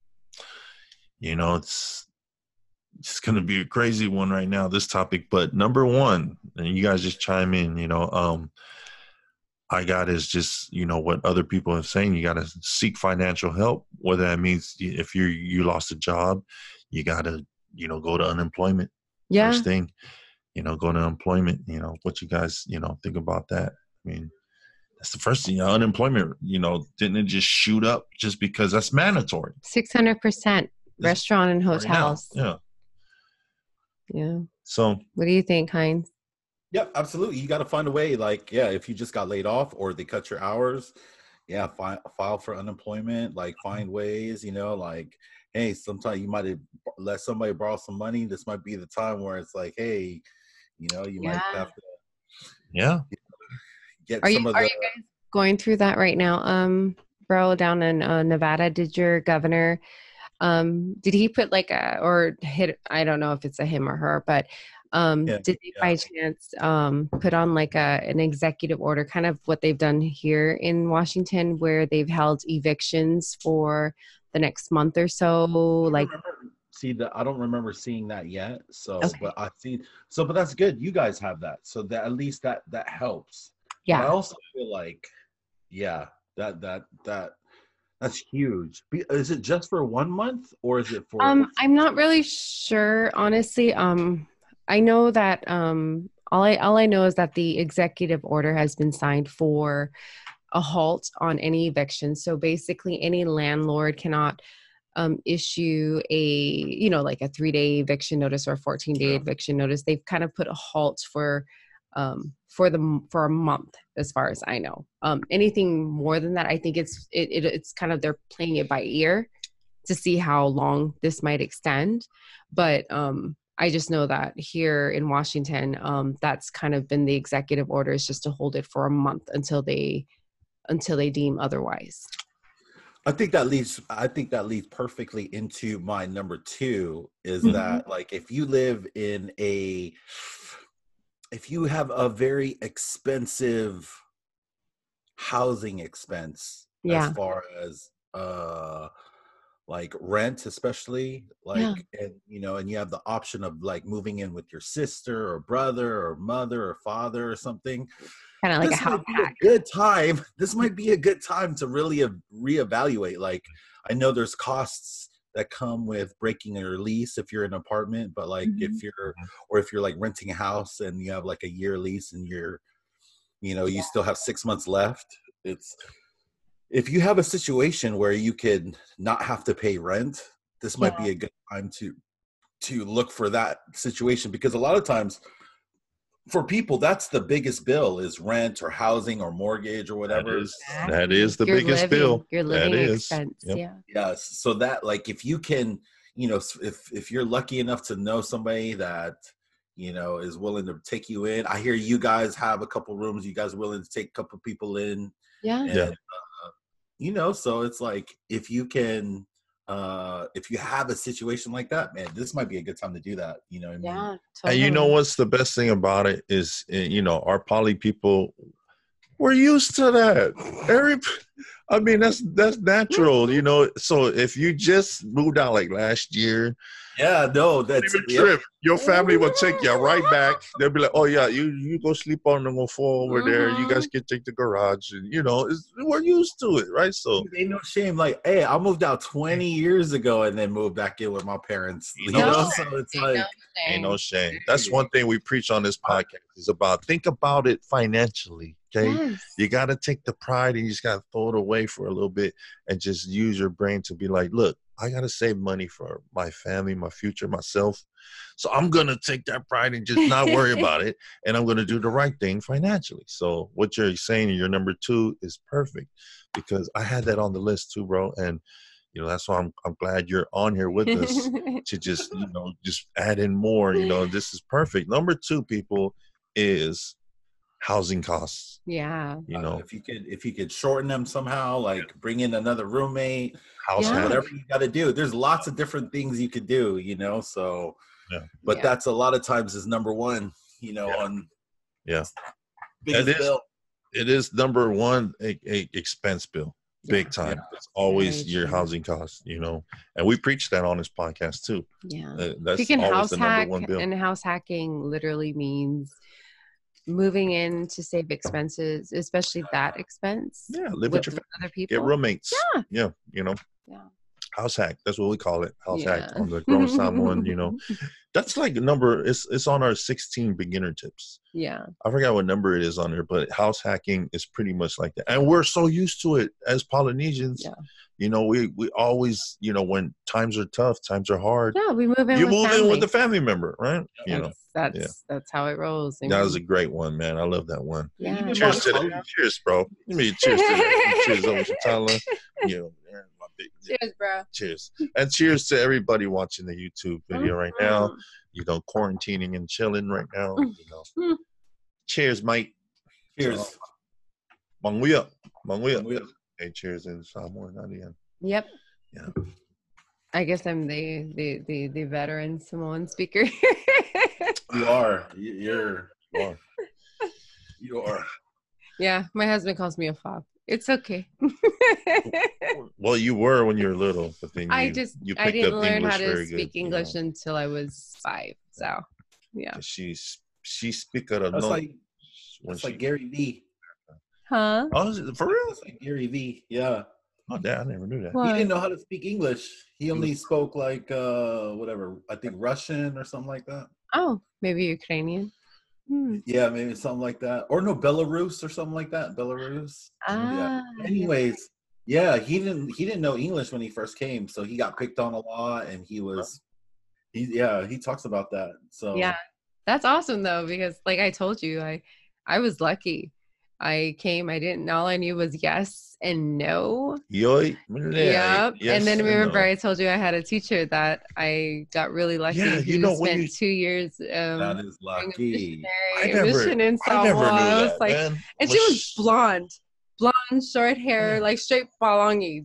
it's going to be a crazy one right now, this topic. But number one, and you guys just chime in, I got is just, what other people are saying. You got to seek financial help, whether that means if you lost a job, you got to, go to unemployment. Yeah. First thing, go to unemployment. What you guys, think about that. I mean, that's the first thing. Unemployment, didn't it just shoot up just because that's mandatory? 600%. Restaurant and hotels. Right, yeah. So what do you think, Heinz? Yep, absolutely. You got to find a way. If you just got laid off or they cut your hours, file for unemployment. Find ways. Hey, sometimes you might let somebody borrow some money. This might be the time where it's like, hey, you might have to. Yeah. Are you guys going through that right now? Bro, down in Nevada, did your governor, did he put I don't know if it's a him or her, but did they by chance put on an executive order, kind of what they've done here in Washington, where they've held evictions for the next month or so? I don't remember seeing that yet. So, okay. But I've seen. So, but that's good. You guys have that, so that at least that helps. Yeah. But I also feel that's huge. Is it just for 1 month or is it for? I'm not really sure, honestly. I know that all I know is that the executive order has been signed for a halt on any eviction. So basically any landlord cannot issue a, a 3-day eviction notice or a 14-day eviction notice. They've kind of put a halt for a month, as far as I know. Anything more than that, I think it's kind of, they're playing it by ear to see how long this might extend. But I just know that here in Washington, that's kind of been the executive orders, just to hold it for a month until they deem otherwise. I think that leads perfectly into my number 2 is that if you have a very expensive housing expense, as far as rent, especially and you have the option of moving in with your sister or brother or mother or father or something, kind of like a house hack. This might be a good time to really reevaluate. I know there's costs that come with breaking your lease if you're in an apartment, but if you're renting a house and you have a year lease and you still have 6 months left, if you have a situation where you could not have to pay rent, this might be a good time to look for that situation, because a lot of times for people, that's the biggest bill, is rent or housing or mortgage or whatever. That is the biggest bill. Your living expense. Yep. Yes. So that if you can, if you're lucky enough to know somebody that, is willing to take you in. I hear you guys have a couple rooms. You guys are willing to take a couple people in. Yeah. And, so it's if you can, if you have a situation like that, man, this might be a good time to do that. You know what I mean? Yeah, totally. And what's the best thing about it is, our poly people, we're used to that. I mean, that's natural, you know. So if you just moved out like last year, Yeah, no, that's even trip, your family will take you right back. They'll be like, "Oh yeah, you go sleep on the floor over there. You guys can take the garage, and you know, we're used to it, right?" So ain't no shame. Like, hey, I moved out 20 years ago and then moved back in with my parents. You know, so it's like ain't no shame. That's one thing we preach on this podcast is about think about it financially. Okay, Yes. you got to take the pride and you just got to throw it away for a little bit and just use your brain to be like, look, I got to save money for my family, my future, myself. So I'm going to take that pride and just not worry about it. And I'm going to do the right thing financially. So what you're saying in your number 2 is perfect because I had that on the list too, bro. And, you know, that's why I'm glad you're on here with us to just, you know, just add in more, you know, this is perfect. Number 2, people, is housing costs. Yeah. You know, if you could shorten them somehow, like bring in another roommate, house whatever you got to do. There's lots of different things you could do, you know. So, but that's a lot of times is number 1, you know, on biggest bill. It is number 1 a expense bill, big time. It's always your housing costs, you know, and we preach that on this podcast too. Yeah, that's always the number 1 bill. And house hacking literally means moving in to save expenses, especially that expense. Yeah, live with your other people. Get roommates. Yeah, you know. Yeah. House hack. That's what we call it. House hack on the Grown Someone, you know. That's like a number. It's on our 16 beginner tips. Yeah. I forgot what number it is on there, but house hacking is pretty much like that. And we're so used to it as Polynesians. Yeah. You know, we always, you know, when times are tough, times are hard. Yeah, we move in. You move in with the family member, right? You know, that's how it rolls. That was a great one, man. I love that one. Yeah. Cheers to that. Cheers, bro. Let me cheers to that. Cheers over to Tyler. You know, cheers, bro. Cheers. And cheers to everybody watching the YouTube video right now. You know, quarantining and chilling right now. You know. Cheers, mate. Cheers. Manguya. Hey, cheers in Samoan, not again. Yep. Yeah. I guess I'm the veteran Samoan speaker. You are. You are. Yeah, my husband calls me a fob. It's okay. Well, you were when you were little, but then I didn't learn how to speak English until I was 5. So, yeah. She speak at a That's like Gary Vee. Huh? Oh, is it for real? It's like Gary Vee. Yeah. Oh, Dad, I never knew that. He didn't know how to speak English. He only spoke like whatever. I think Russian or something like that. Oh, maybe Ukrainian. Yeah, maybe something like that. Or no, Belarus or something like that. Belarus. Yeah. Anyways, yeah, he didn't know English when he first came, so he got picked on a lot, and he talks about that. So yeah, that's awesome though, because like I told you, I was lucky. I came, all I knew was yes and no. Yep. Yes, and then remember I told you I had a teacher that I got really lucky. Yeah, who spent 2 years that is lucky. I never knew that, man. And she was blonde, short hair, like straight Palangi.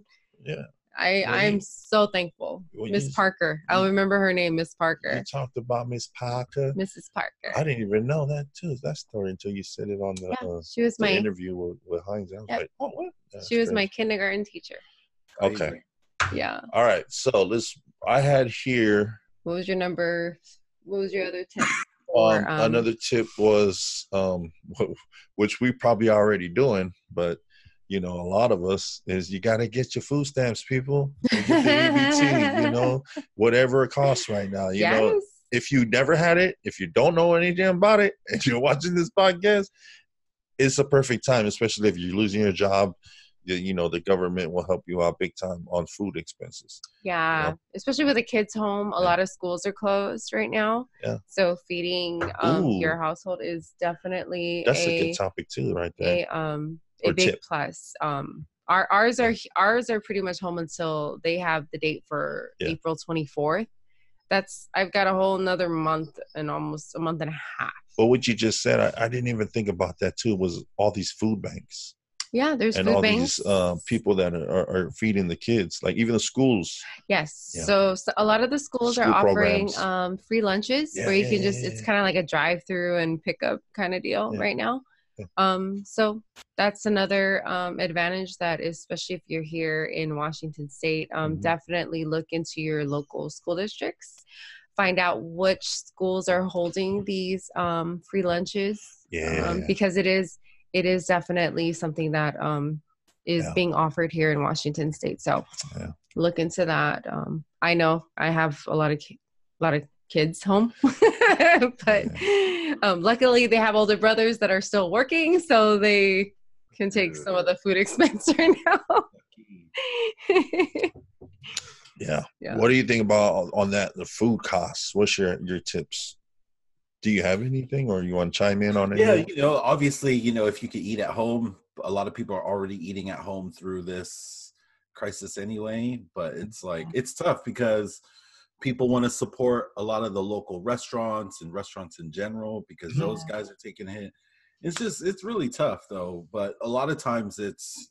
I'm so thankful. Miss Parker. I'll remember her name, Miss Parker. You talked about Miss Parker. Mrs. Parker. I didn't even know that story until you said it on she was my interview with Heinz. I was like, oh, what? She was my kindergarten teacher. Okay. Yeah. All right. So I had here. What was your other tip? Another tip was, which we probably already doing, but you know, a lot of us is you got to get your food stamps, people. Get the EBT, you know, whatever it costs right now. You know, if you never had it, if you don't know anything about it, and you're watching this podcast, it's a perfect time, especially if you're losing your job. You know, the government will help you out big time on food expenses. Yeah, you know? Especially with the kids home. A lot of schools are closed right now. Yeah. So feeding your household is definitely a good topic too, right there. A big tip. Plus. Ours are pretty much home until they have the date for April 24th. I've got a whole another month and almost a month and a half. But what you just said, I didn't even think about that too, was all these food banks. Yeah, there's and food all banks. These people that are feeding the kids, like even the schools. Yes. Yeah. So a lot of the schools are offering free lunches where you can it's kind of like a drive-through and pickup kind of deal right now. So that's another advantage that, especially if you're here in Washington State, definitely look into your local school districts. Find out which schools are holding these free lunches. Because it is definitely something that is being offered here in Washington State. So look into that. I know I have a lot of kids home, but luckily they have older brothers that are still working, so they can take some of the food expense right now. Yeah. What do you think about on that, the food costs? What's your tips? Do you have anything, or you want to chime in on it? Yeah, obviously, if you could eat at home, a lot of people are already eating at home through this crisis anyway, but it's like, it's tough because people want to support a lot of the local restaurants and restaurants in general because those guys are taking a hit. It's really tough though, but a lot of times it's,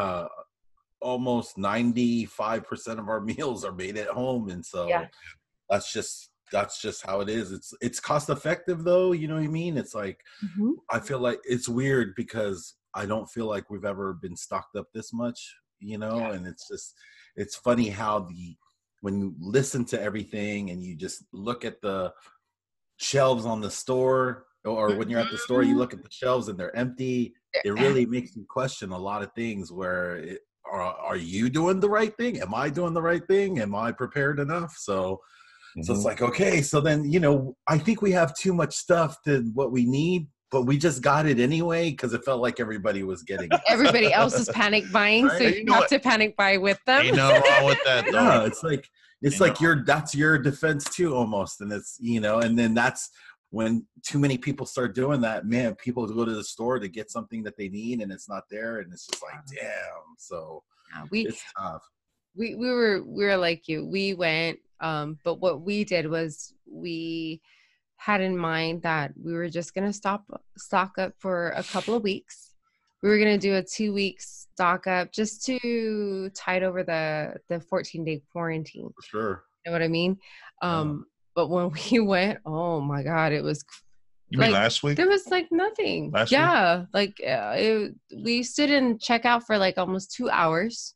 almost 95% of our meals are made at home. And so that's just how it is. It's cost effective though. You know what I mean? It's like, I feel like it's weird because I don't feel like we've ever been stocked up this much, and it's funny how when you listen to everything and you just look at the shelves on the store, or when you're at the store, you look at the shelves and they're empty. It really makes you question a lot of things where are you doing the right thing? Am I doing the right thing? Am I prepared enough? So it's like, okay, so then, I think we have too much stuff to what we need, but we just got it anyway because it felt like everybody was getting it. Everybody else is panic buying, right? So you have to panic buy with them. Ain't nothing wrong with that, though. Yeah, it's like that's your defense too, almost. And it's, and then that's when too many people start doing that, man, people go to the store to get something that they need and it's not there. And it's just like, damn. So it's tough. We were like you. We went, but what we did was we had in mind that we were just going to stock up for a couple of weeks. We were going to do a 2-week stock up just to tide over the 14-day quarantine. For sure. You know what I mean? But when we went, oh my God, it was. You mean last week? There was like nothing. Last week? We stood in checkout for like almost 2 hours.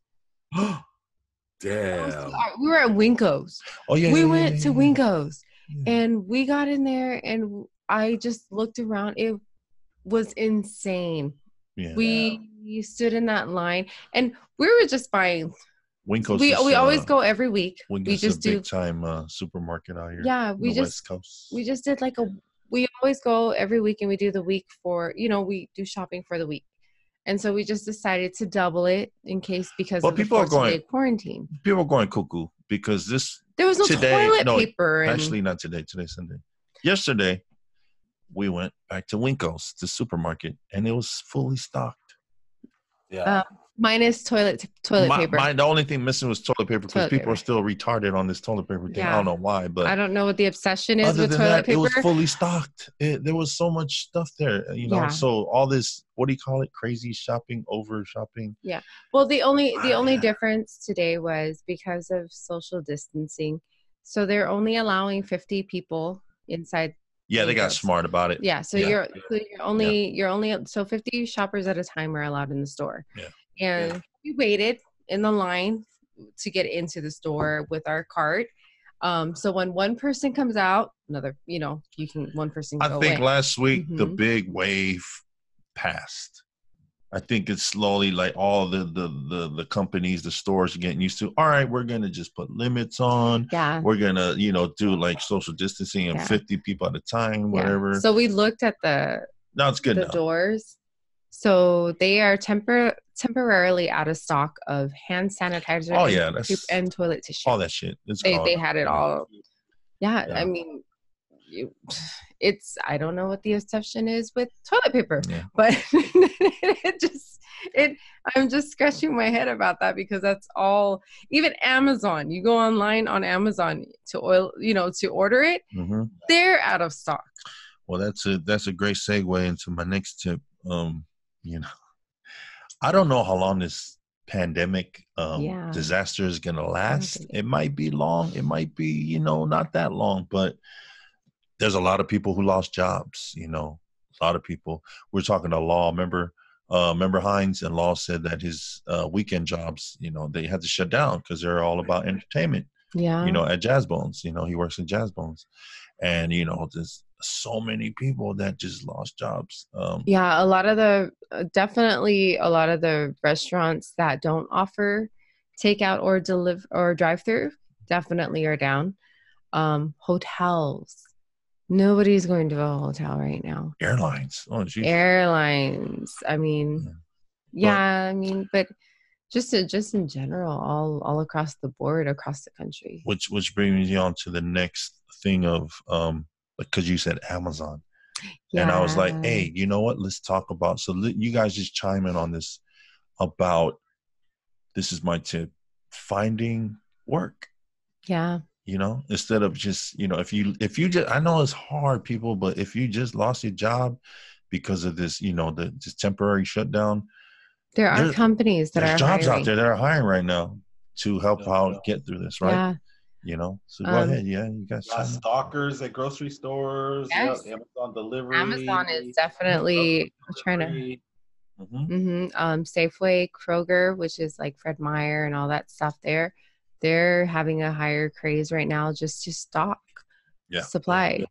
Damn. We were at Winko's. Oh yeah. We went to Winko's and we got in there and I just looked around. It was insane. Yeah. We stood in that line and we were just buying. Winko's. We always go every week. Winko's we just do big time supermarket out here. Yeah, we just did like we always go every week and we do the week for, we do shopping for the week. And so we just decided to double it in case because of the 14-day quarantine. People are going cuckoo because there was no toilet paper. Actually, not today. Today's Sunday. Yesterday, we went back to Winko's, the supermarket, and it was fully stocked. Yeah. Minus toilet paper. The only thing missing was toilet paper because people are still retarded on this toilet paper thing. Yeah. I don't know why, but I don't know what the obsession is with toilet paper. It was fully stocked. There was so much stuff there, So all this, what do you call it? Crazy shopping, over shopping. Yeah. Well, the only difference today was because of social distancing. So they're only allowing 50 people inside. Yeah, they got smart about it. Yeah. So you're only so 50 shoppers at a time are allowed in the store. Yeah. And we waited in the line to get into the store with our cart. So when one person comes out, another, one person can go I think away. Last week, the big wave passed. I think it's slowly like all the companies, the stores are getting used to, all right, we're going to just put limits on. Yeah. We're going to, do like social distancing and 50 people at a time, whatever. So we looked at now it's good the doors. So they are temporarily out of stock of hand sanitizer and toilet tissue. All that shit. They had it all. Yeah. I mean, I don't know what the exception is with toilet paper, but I'm just scratching my head about that because that's all. Even Amazon, you go online on Amazon to order it, they're out of stock. Well, that's a great segue into my next tip. I don't know how long this pandemic disaster is going to last. It might be long. It might be, not that long, but there's a lot of people who lost jobs, A lot of people. We're talking to Law. Remember Hines, and Law said that his weekend jobs, they had to shut down because they're all about entertainment. Yeah. At Jazz Bones, he works at Jazz Bones, and there's so many people that just lost jobs. Yeah, definitely a lot of the restaurants that don't offer takeout or deliver or drive-through definitely are down. Hotels. Nobody's going to a hotel right now. Airlines. Oh, geez. Airlines. I mean, but just in general, all across the board, across the country. Which brings me on to the next thing of because you said Amazon. Yeah. And I was like, hey, you know what? Let's talk about, so you guys just chime in on this about, this is my tip, finding work. Yeah. Instead of just, if you just, I know it's hard, people, but if you just lost your job because of this, this temporary shutdown, there are companies that are jobs hiring out there that are hiring right now to help out get through this, right? Yeah. So go ahead. Yeah, you guys got stalkers at grocery stores. Yes. Yep, Amazon delivery. Amazon is definitely trying to. Safeway, Kroger, which is like Fred Meyer and all that stuff. They're having a higher craze right now just to stock supply.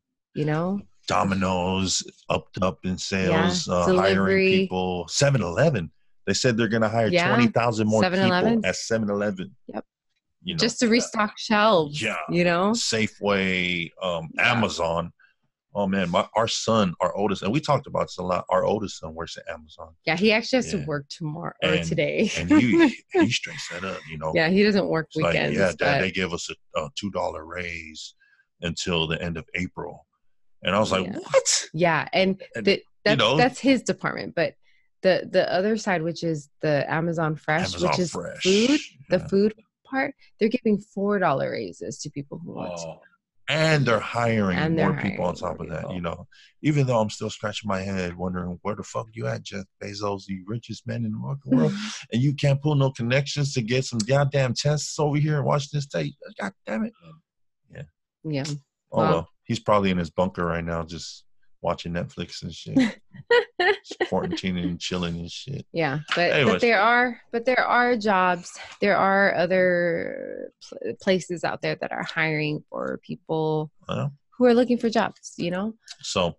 Domino's upped in sales, hiring people. 7-Eleven. They said they're going to hire 20,000 more people at 7-Eleven. Yep. Just to restock shelves. Yeah. Safeway, Amazon. Oh man, our oldest, and we talked about this a lot. Our oldest son works at Amazon. Yeah, he actually has to work tomorrow or today. And he straight set up, Yeah, he doesn't work weekends. Dad, they gave us a $2 raise until the end of April, and I was like, what? Yeah, and that's his department, but the other side, which is the Amazon Fresh, which is food, the food part, they're giving $4 raises to people who want to. And they're hiring more people on top of that, even though I'm still scratching my head wondering where the fuck you at, Jeff Bezos, the richest man in the fucking world, and you can't pull no connections to get some goddamn tests over here in Washington State. God damn it. Yeah. Yeah. Oh, well, he's probably in his bunker right now just watching Netflix and shit. Quarantining and chilling and shit. Yeah, but there are jobs. There are other places out there that are hiring for people who are looking for jobs. So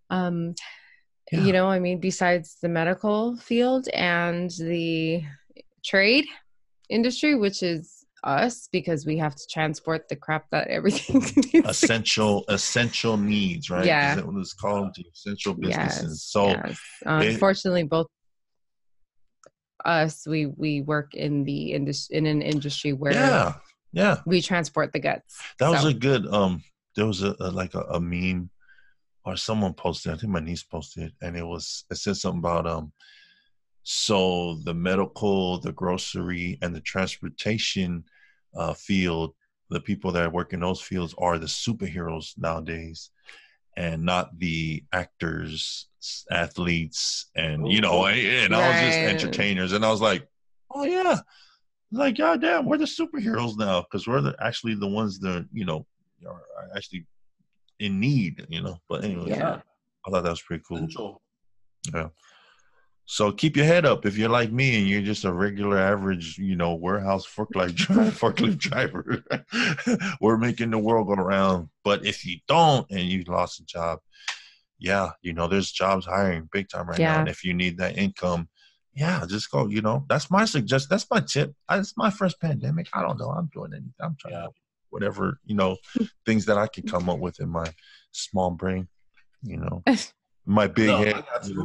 besides the medical field and the trade industry, which is us, because we have to transport the crap that everything essential needs, right? Yeah, is that what it's called? The essential businesses. Unfortunately, both us, we work in an industry where we transport the goods. That was a good there was a meme or someone posted, I think my niece posted, and it said something about so the medical, the grocery, and the transportation field, the people that work in those fields are the superheroes nowadays, and not the actors, athletes, and and I was just entertainers, and I was like, oh yeah, like goddamn, we're the superheroes now because we're actually the ones that are actually in need, But anyway, I thought that was pretty cool. Yeah. So keep your head up if you're like me and you're just a regular average, warehouse forklift driver. We're making the world go around. But if you don't and you lost a job, there's jobs hiring big time right now. And if you need that income, just go, that's my suggestion. That's my tip. It's my first pandemic. I don't know. I'm doing anything. I'm trying to whatever, things that I can come up with in my small brain, my big head.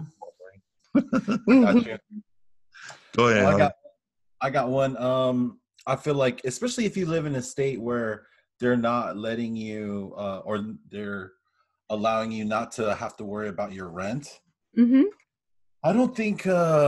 Go ahead. I got one. I feel like, especially if you live in a state where they're not letting you, or they're allowing you not to have to worry about your rent. Mm-hmm. I don't think,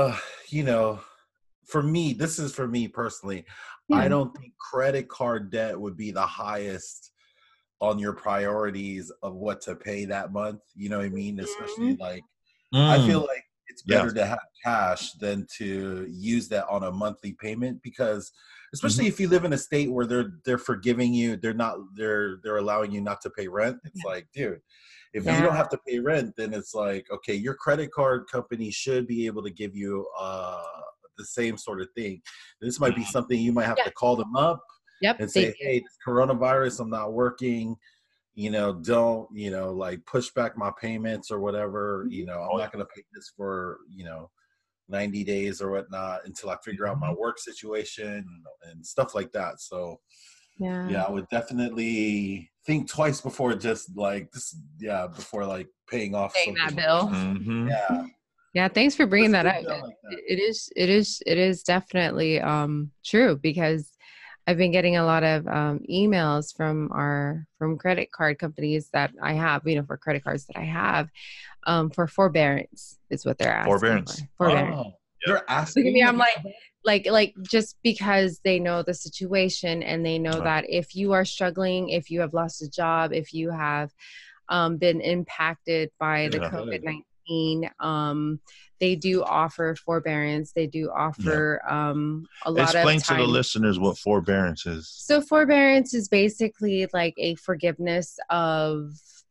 for me, this is for me personally. I don't think credit card debt would be the highest on your priorities of what to pay that month. You know what I mean? Especially I feel like it's better to have cash than to use that on a monthly payment, because especially if you live in a state where they're forgiving you, they're allowing you not to pay rent. It's like, dude, if you don't have to pay rent, then it's like, okay, your credit card company should be able to give you the same sort of thing. This might be something you might have to call them up and say, hey, this coronavirus, I'm not working. Don't, like push back my payments or whatever. I'm not going to pay this for, 90 days or whatnot until I figure out my work situation and stuff like that. So, I would definitely think twice before just like this. Yeah, before like paying off that bill. Mm-hmm. Yeah. Thanks for bringing that up. Like that. It is definitely true, because I've been getting a lot of emails from credit card companies that I have, for credit cards that I have, for forbearance is what they're asking. Forbearance. Oh, they're asking me. I'm like just because they know the situation, and they know that if you are struggling, if you have lost a job, if you have been impacted by the COVID-19, they do offer forbearance. They do offer a lot of time. Explain to the listeners what forbearance is. So forbearance is basically like a forgiveness of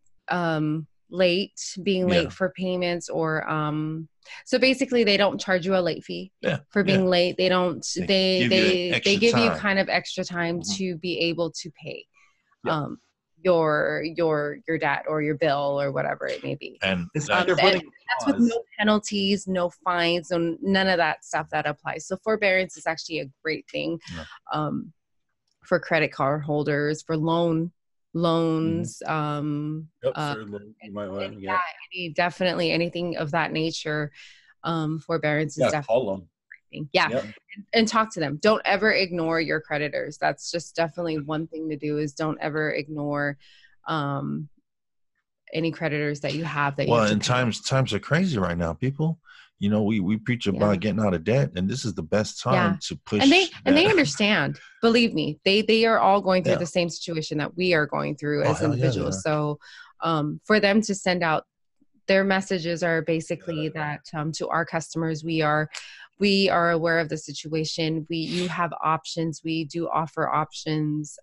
being late for payments, or so basically they don't charge you a late fee for being late. They don't they give you kind of extra time to be able to pay your debt or your bill or whatever it may be. And that's with no penalties, no fines, and none of that stuff that applies. So forbearance is actually a great thing for credit card holders, for loans. Definitely anything of that nature. Forbearance is definitely and talk to them. Don't ever ignore your creditors. That's just definitely one thing to do, is don't ever ignore any creditors that you have that times are crazy right now, people. We preach about getting out of debt, and this is the best time to push. And they understand. Believe me, they are all going through the same situation that we are going through as individuals. So for them to send out their messages are basically that to our customers, we are aware of the situation. You have options. We do offer options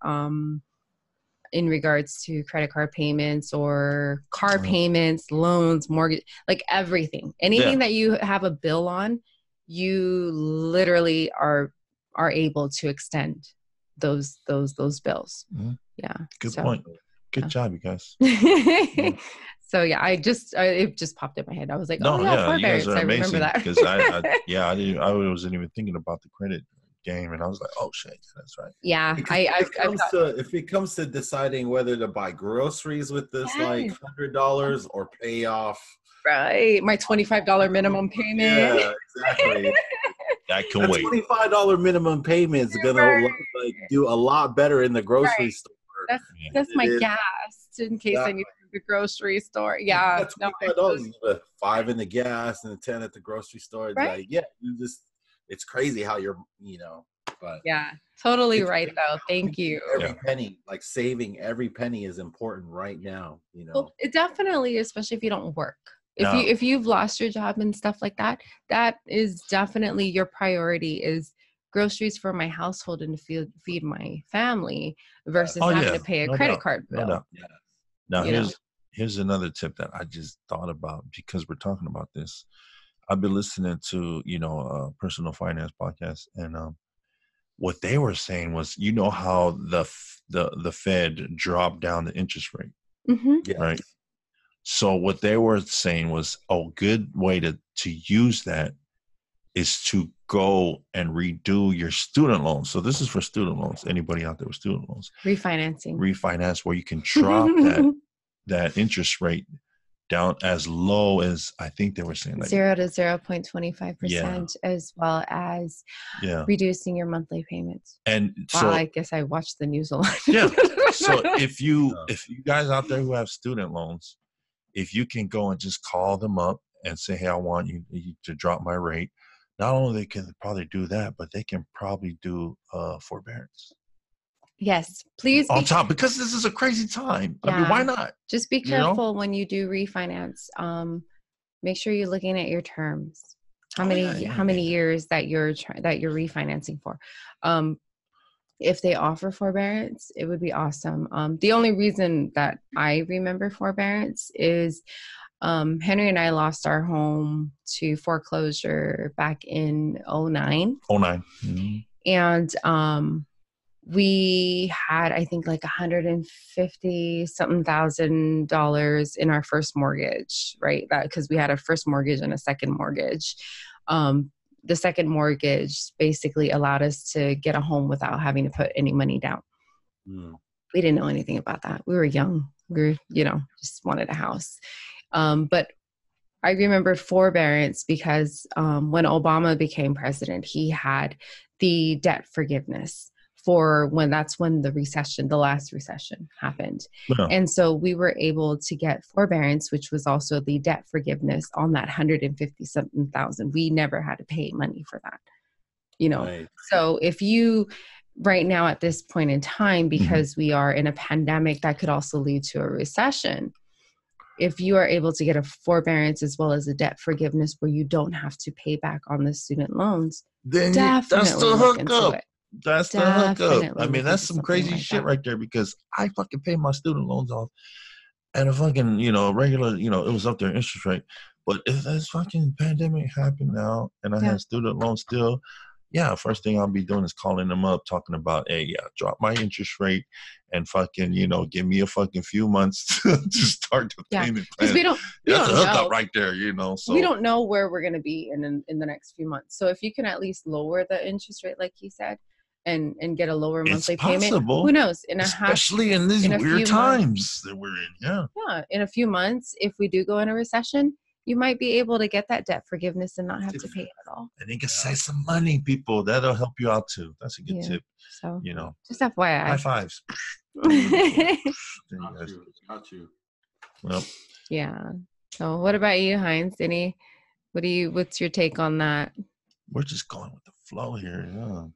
in regards to credit card payments or car payments, loans, mortgage, like everything. Anything that you have a bill on, you literally are able to extend those bills. Mm-hmm. Yeah. Good point. Good job, you guys. So it just popped in my head. I was like, forbearance. You guys are amazing. I remember that. Because I wasn't even thinking about the credit game, and I was like, oh shit, that's right. Yeah. If it comes to deciding whether to buy groceries with this like $100 or pay off my $25 minimum payment. Yeah, exactly. That can wait. $25 minimum payment is gonna do a lot better in the grocery store. That's my gas in case I need the grocery store. Yeah. $25, $5 in the gas and $10 at the grocery store. Right? Like, it's crazy how you're, but totally right though. Thank you. Every penny, like saving every penny is important right now, Well, it definitely, especially if you don't work. If you've lost your job and stuff like that, that is definitely your priority, is groceries for my household and to feed my family versus having to pay a credit card bill. No. Now here's another tip that I just thought about, because we're talking about this. I've been listening to a personal finance podcast, and what they were saying was, how the Fed dropped down the interest rate, right? So what they were saying was a good way to use that is to go and redo your student loans. So this is for student loans. Anybody out there with student loans? Refinance, where you can drop that interest rate down as low as, I think they were saying, like 0 to 0.25%, as well as reducing your monthly payments. And so I guess I watched the news a lot. So if you guys out there who have student loans, if you can go and just call them up and say, hey, I want you to drop my rate. Not only they can probably do that, but they can probably do forbearance. Yes, please. On top, because this is a crazy time. I mean, why not? Just be careful when you do refinance. make sure you're looking at your terms. How many years that you're refinancing for. If they offer forbearance, it would be awesome. The only reason that I remember forbearance is Henry and I lost our home to foreclosure back in 2009. 2009. Mm-hmm. And we had, I think, like $150,000 in our first mortgage, right? Because we had a first mortgage and a second mortgage. The second mortgage basically allowed us to get a home without having to put any money down. We didn't know anything about that. We were young. We were, just wanted a house. But I remember forbearance because when Obama became president, he had the debt forgiveness for that's when the last recession happened. Yeah. And so we were able to get forbearance, which was also the debt forgiveness on that $150-something thousand. We never had to pay money for that, Right. So if you right now at this point in time, because we are in a pandemic that could also lead to a recession, if you are able to get a forbearance as well as a debt forgiveness where you don't have to pay back on the student loans, then that's the hookup. That's the hookup. I mean, that's some crazy shit right there, because I fucking pay my student loans off and a fucking, regular, it was up there interest rate. But if this fucking pandemic happened now and I had student loans still, first thing I'll be doing is calling them up, talking about, hey, drop my interest rate and fucking, give me a fucking few months to start the payment plan. Because that's a hookup right there, So we don't know where we're going to be in the next few months. So if you can at least lower the interest rate, like you said, and get a lower monthly payment, who knows? Especially in these weird times that we're in, Yeah, in a few months, if we do go in a recession, you might be able to get that debt forgiveness and not have to pay it at all. And you can save some money, people. That'll help you out too. That's a good tip. So, just FYI. High fives. Got you. Well. Yeah. So what about you, Heinz? What's your take on that? We're just going with the flow here.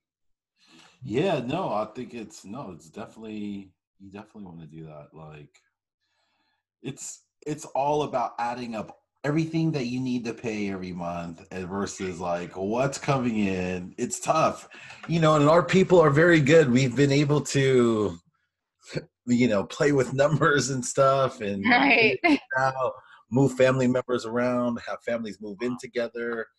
Yeah, no, I think it's definitely, you definitely want to do that. Like, it's all about adding up everything that you need to pay every month versus like what's coming in. It's tough, and our people are very good. We've been able to, play with numbers and stuff, and right. now move family members around, have families move in together.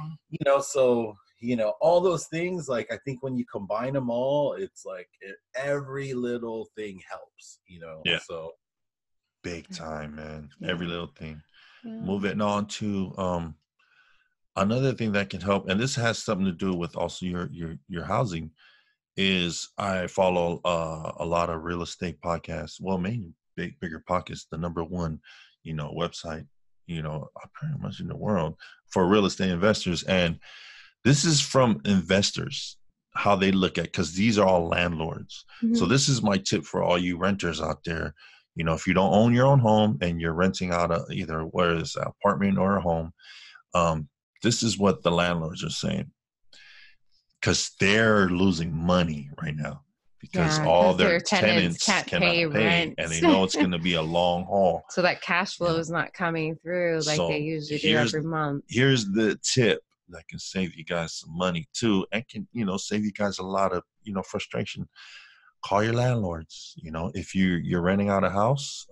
So all those things, like, I think when you combine them all, it's like every little thing helps, so big time, man. Every little thing. Moving on to another thing that can help, and this has something to do with also your housing, is I follow a lot of real estate podcasts. Well, mainly Bigger Pockets, the number one website pretty much in the world for real estate investors. And this is from investors, how they look at, because these are all landlords. So this is my tip for all you renters out there. If you don't own your own home and you're renting out either whether it's an apartment or a home, this is what the landlords are saying, because they're losing money right now because all their tenants cannot pay rent, and they know it's going to be a long haul. So that cash flow is not coming through like they usually do every month. Here's the tip that can save you guys some money too, and can save you guys a lot of frustration. Call your landlords. If you're renting out a house,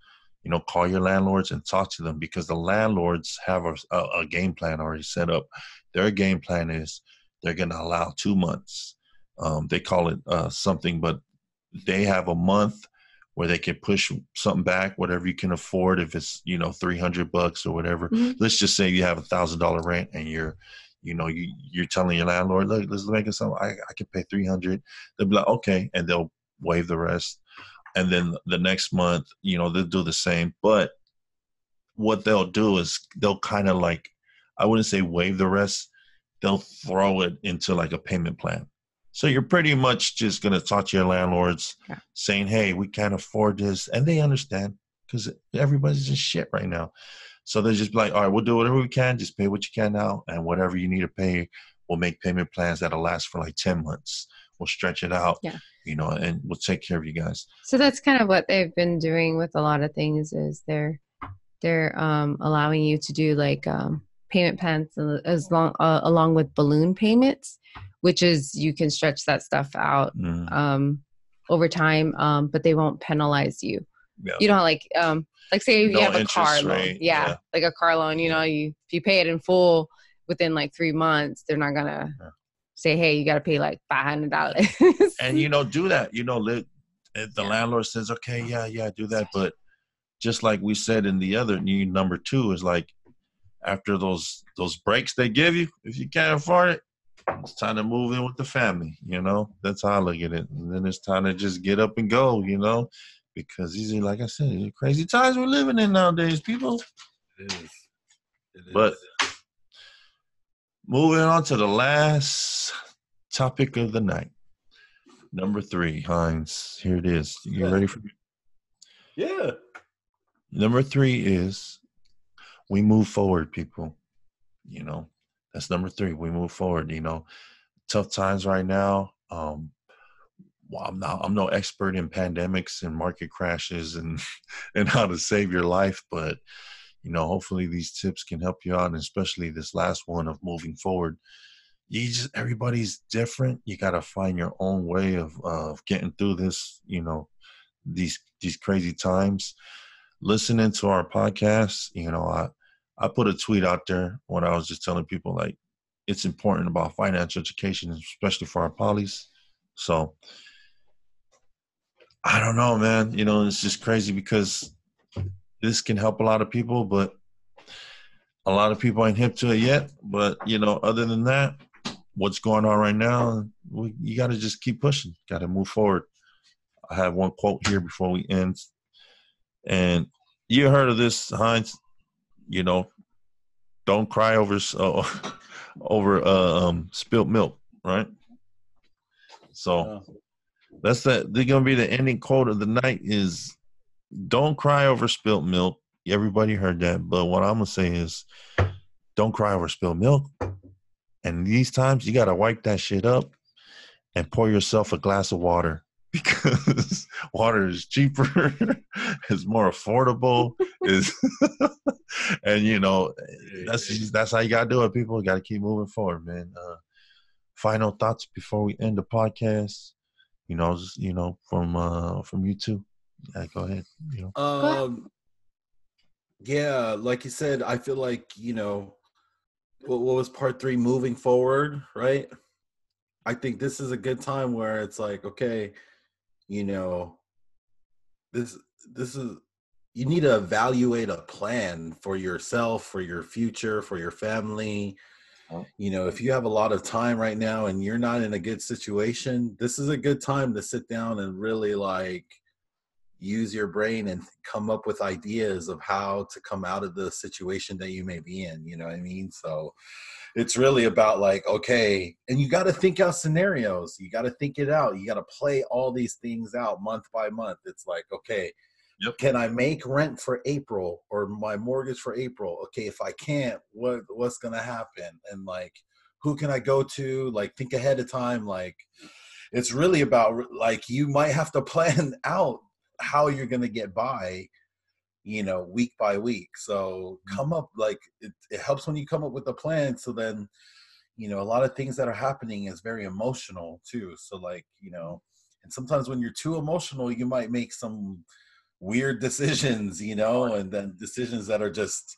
call your landlords and talk to them, because the landlords have a game plan already set up. Their game plan is they're going to allow 2 months. They call it something, but they have a month where they can push something back, whatever you can afford. If it's $300 or whatever, let's just say you have $1,000 rent and you're telling your landlord, look, let's make it something. I can pay $300. They'll be like, okay, and they'll waive the rest. And then the next month, they'll do the same. But what they'll do is they'll kind of like, I wouldn't say waive the rest. They'll throw it into like a payment plan. So you're pretty much just going to talk to your landlords saying, hey, we can't afford this. And they understand, because everybody's in shit right now. So they're just like, all right, we'll do whatever we can. Just pay what you can now. And whatever you need to pay, we'll make payment plans that'll last for like 10 months. We'll stretch it out, and we'll take care of you guys. So that's kind of what they've been doing with a lot of things, is they're they're allowing you to do like payment plans as long along with balloon payments, which is you can stretch that stuff out over time, but they won't penalize you. Yeah. You know, like say if you have a car loan, like a car loan, you know, if you pay it in full within like 3 months, they're not gonna say, hey, you got to pay like $500. And do that. If the landlord says, okay, do that, but just like we said in the other number 2 is like after those breaks they give you, if you can't afford it, it's time to move in with the family. That's how I look at it. And then it's time to just get up and go. Because these are, like I said, crazy times we're living in nowadays, people. It is. But moving on to the last topic of the night, number 3, Hines. Here it is. You ready for it? Yeah. Number 3 is we move forward, people. That's number 3. We move forward. Tough times right now. I'm no expert in pandemics and market crashes and how to save your life, but hopefully these tips can help you out, and especially this last one of moving forward. Everybody's different. You got to find your own way of getting through this, these crazy times. Listening to our podcast, I put a tweet out there when I was just telling people like it's important about financial education, especially for our polys. So I don't know, man. It's just crazy because this can help a lot of people, but a lot of people ain't hip to it yet. But, other than that, what's going on right now, you got to just keep pushing. Got to move forward. I have one quote here before we end. And you heard of this, Hines, don't cry over spilt milk, right? So that's that. They're going to be the ending quote of the night is don't cry over spilt milk. Everybody heard that. But what I'm going to say is don't cry over spilled milk. And these times you got to wipe that shit up and pour yourself a glass of water because water is cheaper, it's more affordable, and that's how you got to do it, people. You got to keep moving forward, man. Final thoughts before we end the podcast, from you two. Yeah, go ahead. Yeah, like you said, I feel like, what was part 3, moving forward, right? I think this is a good time where it's like, okay, this is, you need to evaluate a plan for yourself, for your future, for your family. If you have a lot of time right now and you're not in a good situation, this is a good time to sit down and really like use your brain and come up with ideas of how to come out of the situation that you may be in. You know what I mean? So it's really about like, okay, and you got to think out scenarios. You got to think it out. You got to play all these things out month by month. It's like, okay, can I make rent for April or my mortgage for April? Okay, if I can't, what's going to happen? And like, who can I go to? Like, think ahead of time. Like, it's really about like, you might have to plan out how you're going to get by, week by week. So come up, like it helps when you come up with a plan. So then, a lot of things that are happening is very emotional too. So like, and sometimes when you're too emotional, you might make some weird decisions, and then decisions that are just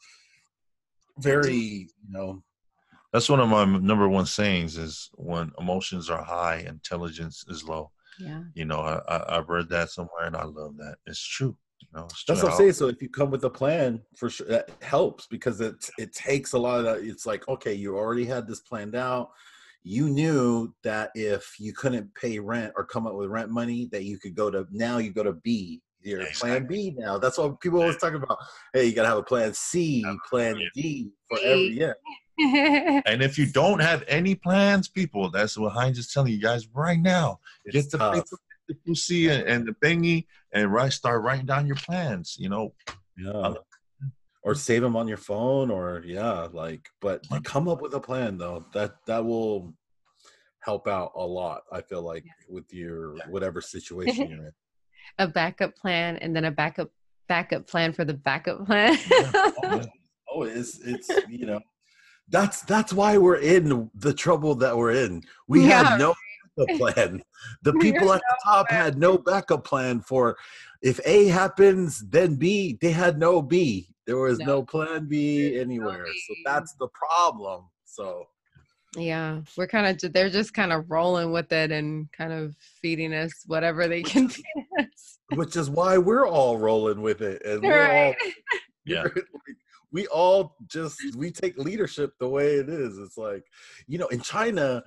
very, That's one of my number 1 sayings is when emotions are high, intelligence is low. Yeah. I've read that somewhere and I love that. It's true. That's what I'm saying. So if you come with a plan, for sure, that helps because it takes a lot of, it's like, okay, you already had this planned out. You knew that if you couldn't pay rent or come up with rent money, that you could go to B. Your plan B now. That's what people always talk about. Hey, you got to have a plan C, plan D for every, And if you don't have any plans, people, that's what Hines is telling you guys right now. Get the paper that you see and the thingy and start writing down your plans, Yeah. Or save them on your phone but come up with a plan though. That will help out a lot, I feel like, with your whatever situation you're in. A backup plan and then a backup backup plan for the backup plan. Oh, it's that's why we're in the trouble that we're in. We had no backup plan. The people at the top had no backup plan for if A happens, then B. They had no B. There was no plan B anywhere. So that's the problem. So yeah, they're just kind of rolling with it and kind of feeding us whatever they can feed us. Which is why we're all rolling with it. And we take leadership the way it is. It's like, in China,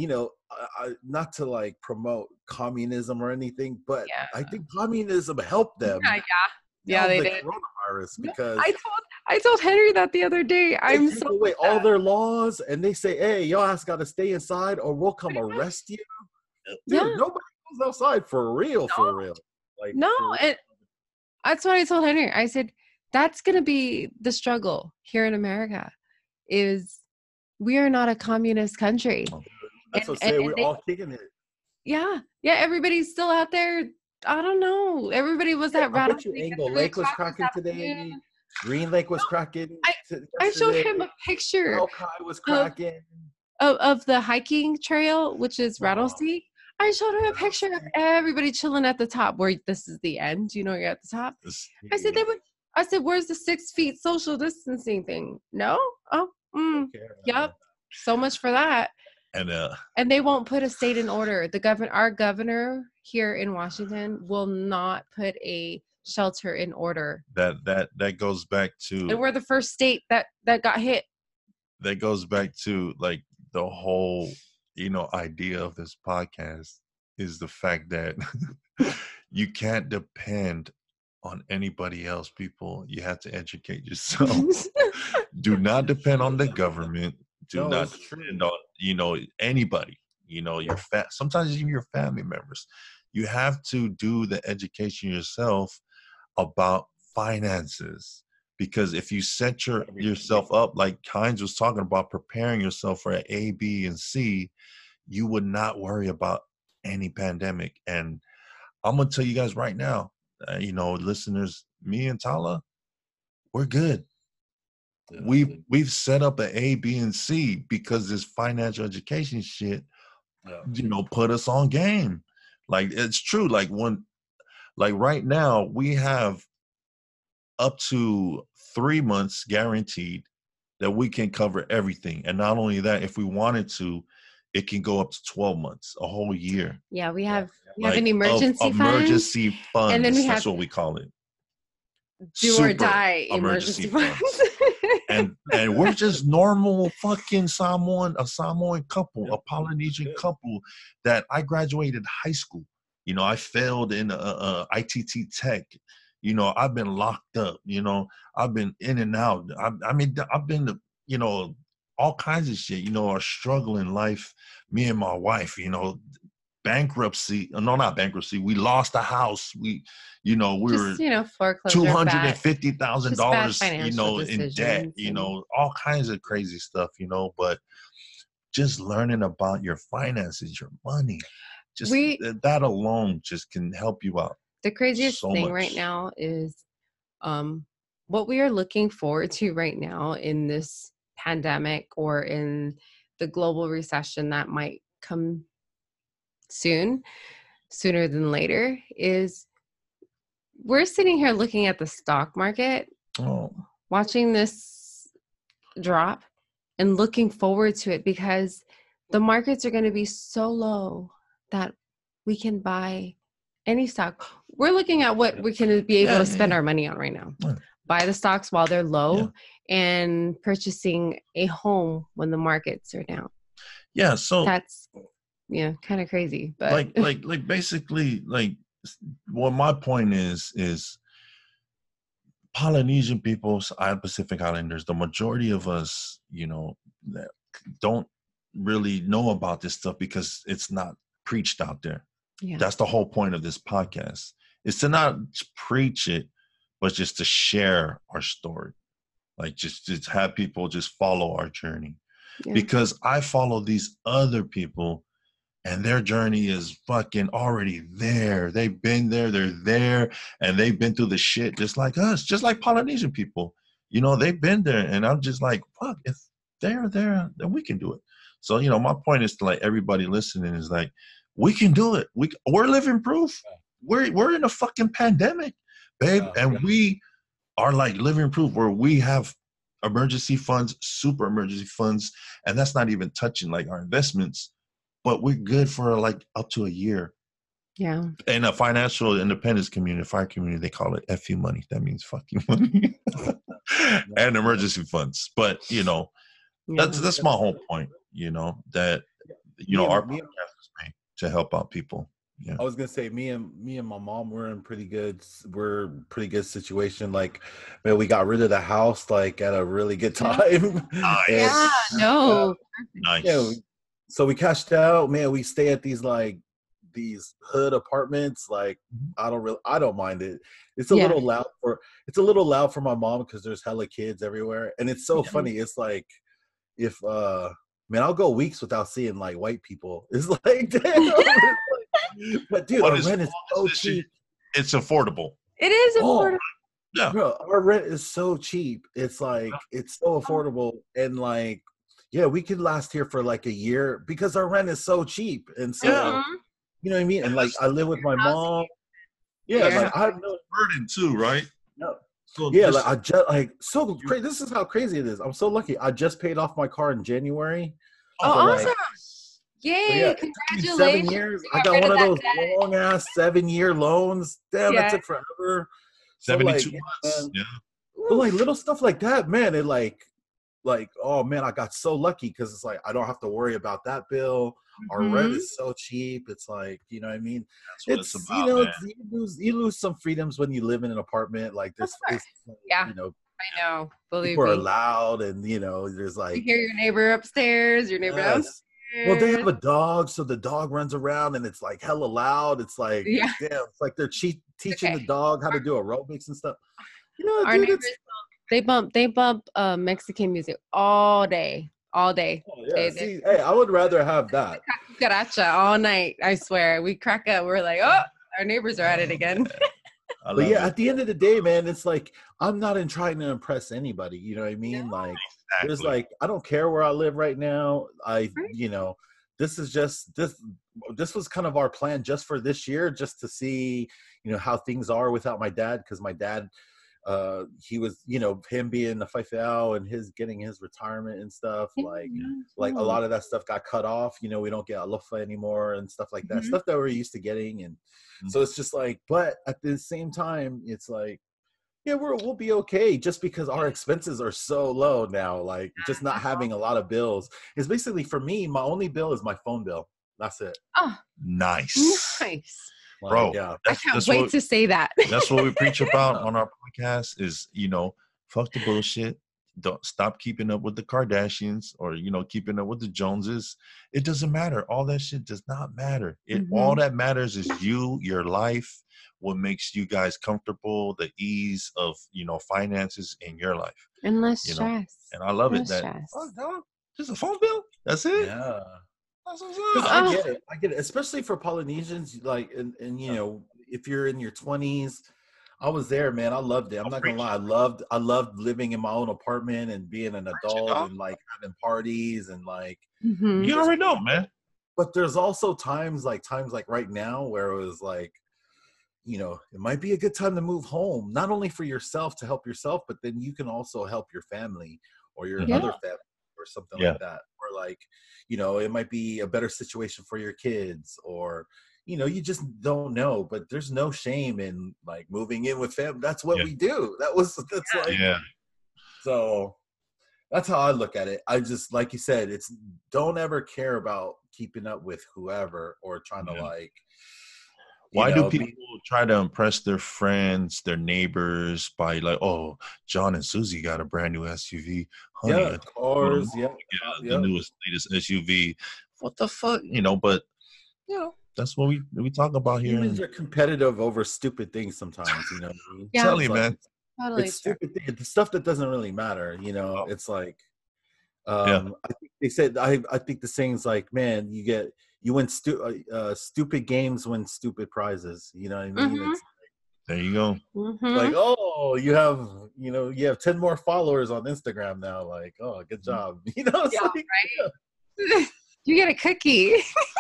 not to like promote communism or anything, but I think communism helped them. Yeah, they did. Coronavirus, because I told Henry that the other day. They take away all their laws and they say, "Hey, y'all ass got to stay inside, or we'll come arrest you." Dude, nobody goes outside for real. Like and that's what I told Henry. I said that's gonna be the struggle here in America. Is we are not a communist country. That's what I say. We're all kicking it. Yeah. Everybody's still out there. I don't know. Everybody was at Rattlesnake. Angle Lake was cracking today. Green Lake was cracking. I showed him a picture. Alki was cracking. Of the hiking trail, which is Rattlesnake. I showed him a picture of everybody chilling at the top where this is the end. You're at the top. I said, where's the 6 feet social distancing thing? No? Oh, yep. So much for that. And they won't put a state in order. Our governor here in Washington will not put a shelter in order. That goes back to, and we're the first state that got hit. That goes back to like the whole idea of this podcast is the fact that you can't depend on anybody else. People, you have to educate yourself. Do not depend on the government. Do not depend on anybody. Sometimes even your family members. You have to do the education yourself about finances, because if you set yourself up like Heinz was talking about, preparing yourself for A, B, and C, you would not worry about any pandemic. And I'm gonna tell you guys right now, listeners, me and Tala, we're good. We've set up an A, B, and C because this financial education shit, put us on game. Like, it's true. Like right now we have up to 3 months guaranteed that we can cover everything. And not only that, if we wanted to, it can go up to 12 months, a whole year. Yeah, we have an emergency fund. And then that's what we call it. Do or die emergency funds. and we're just normal fucking Samoan couple, a Polynesian couple that I graduated high school. I failed in ITT Tech. I've been locked up. I've been in and out. I've been all kinds of shit. A struggle in life. Me and my wife. Bankruptcy. No, not bankruptcy. We lost a house. We were foreclosure, $250,000. In debt. All kinds of crazy stuff. But just learning about your finances, your money, just that alone just can help you out. The craziest thing right now is what we are looking forward to right now in this pandemic or in the global recession that might come sooner than later, is we're sitting here looking at the stock market, watching this drop and looking forward to it because the markets are going to be so low that we can buy any stock. We're looking at what we can be able to spend our money on right now. Buy the stocks while they're low and purchasing a home when the markets are down. Yeah, so that's kind of crazy. But like basically, what my point is Polynesian people, Pacific Islanders, the majority of us, that don't really know about this stuff because it's not preached out there. Yeah. That's the whole point of this podcast, is to not preach it, but just to share our story. Like just have people just follow our journey. Yeah. Because I follow these other people and their journey is fucking already there. They've been there, they're there, and they've been through the shit just like us, just like Polynesian people. You know, they've been there, and I'm just like, fuck, if they're there, then we can do it. So, you know, my point is to like everybody listening is like, we can do it. We're living proof. We're in a fucking pandemic, babe, and we are like living proof where we have emergency funds, super emergency funds, and that's not even touching like our investments, but we're good for like up to a year. Yeah. In a financial independence community, fire community, they call it FU money. That means fuck you money. And emergency funds. But you know, that's my whole point, you know, that you know, our podcast is made to help out people. Yeah. I was gonna say, me and my mom, we're in pretty good situation. Like, man, we got rid of the house like at a really good time. Nice. Yeah, no. Nice. Yeah, so we cashed out, man. We stay at these hood apartments. Like, I don't mind it. It's a little loud for my mom because there's hella kids everywhere, and it's so funny. It's like, if man, I'll go weeks without seeing like white people. It's like, damn. But dude, our rent is so cheap. It's affordable. It is affordable. Yeah, bro, our rent is so cheap. It's like, it's so affordable, and like, yeah, we could last here for like a year because our rent is so cheap. And so, you know what I mean? And like, I live with my mom. Yeah, like I have no burden too, right? No. So yeah, like I just like so crazy. This is how crazy it is. I'm so lucky. I just paid off my car in January. Oh, awesome! Like, yay! So yeah, congratulations! 7 years. I got one of those long ass 7-year loans. Damn, that took forever. 72 months. Yeah. But like little stuff like that, man. It like, oh man, I got so lucky because it's like I don't have to worry about that bill. Our rent is so cheap. It's like, you know what I mean? It's about, you know, you lose some freedoms when you live in an apartment. Like this, you know, I know. Believe people me. are loud, and you know, there's like you hear your neighbor upstairs, your neighbor downstairs. Well, they have a dog, so the dog runs around, and it's like hella loud. It's like, damn, it's like they're teaching the dog how to do aerobics and stuff. You know, our neighbors, they bump Mexican music all day. Oh, yeah. See, hey, I would rather have that. Cucaracha all night. I swear, we crack up. We're like, oh, our neighbors are at it again. But yeah, at the end of the day, man, it's like I'm not trying to impress anybody. You know what I mean? Like, there's like, I don't care where I live right now. You know, this is just this was kind of our plan just for this year, just to see, you know, how things are without my dad, because my dad, he was, you know, him being a Faifau and his getting his retirement and stuff, like a lot of that stuff got cut off. You know, we don't get alofa anymore and stuff like that, stuff that we're used to getting. And so it's just like, but at the same time, it's like, yeah, we'll be okay just because our expenses are so low now. Like, just not having a lot of bills is basically, for me, my only bill is my phone bill. That's it. Oh, nice. Like, bro. I can't wait to say that. That's what we preach about on our podcast is, you know, fuck the bullshit. Don't stop keeping up with the Kardashians or, you know, keeping up with the Joneses. It doesn't matter. All that shit does not matter. All that matters is you, your life, what makes you guys comfortable, the ease of, you know, finances in your life. And less stress. And I love it that just a phone bill. That's it. Yeah. That's what's up. I get it. Especially for Polynesians, like, and you know, if you're in your 20s, I was there, man. I loved it. I'm not gonna lie. I loved living in my own apartment and being an adult and like having parties and like. You already know, man. But there's also times like right now where it was like, you know, it might be a good time to move home, not only for yourself to help yourself, but then you can also help your family or your other family or something like that. Or like, you know, it might be a better situation for your kids, or, you know, you just don't know. But there's no shame in like moving in with family. That's what we do. That's like, so that's how I look at it. I just, like you said, it's don't ever care about keeping up with whoever or trying to like. Why do people try to impress their friends, their neighbors by like, oh, John and Susie got a brand new SUV. Honey, cars, the newest, latest SUV. What the fuck? You know, but, you know, that's what we talk about here. Humans are competitive over stupid things sometimes, you know. Tell you, man. It's stupid things. The stuff that doesn't really matter, you know. It's like, I think they said, I think the saying's like, man, you get you win stupid games, win stupid prizes. You know what I mean? Mhm. It's There you go. like, oh, you have 10 more followers on Instagram now. Like, oh, good job. It's Yeah, like, right. You get a cookie.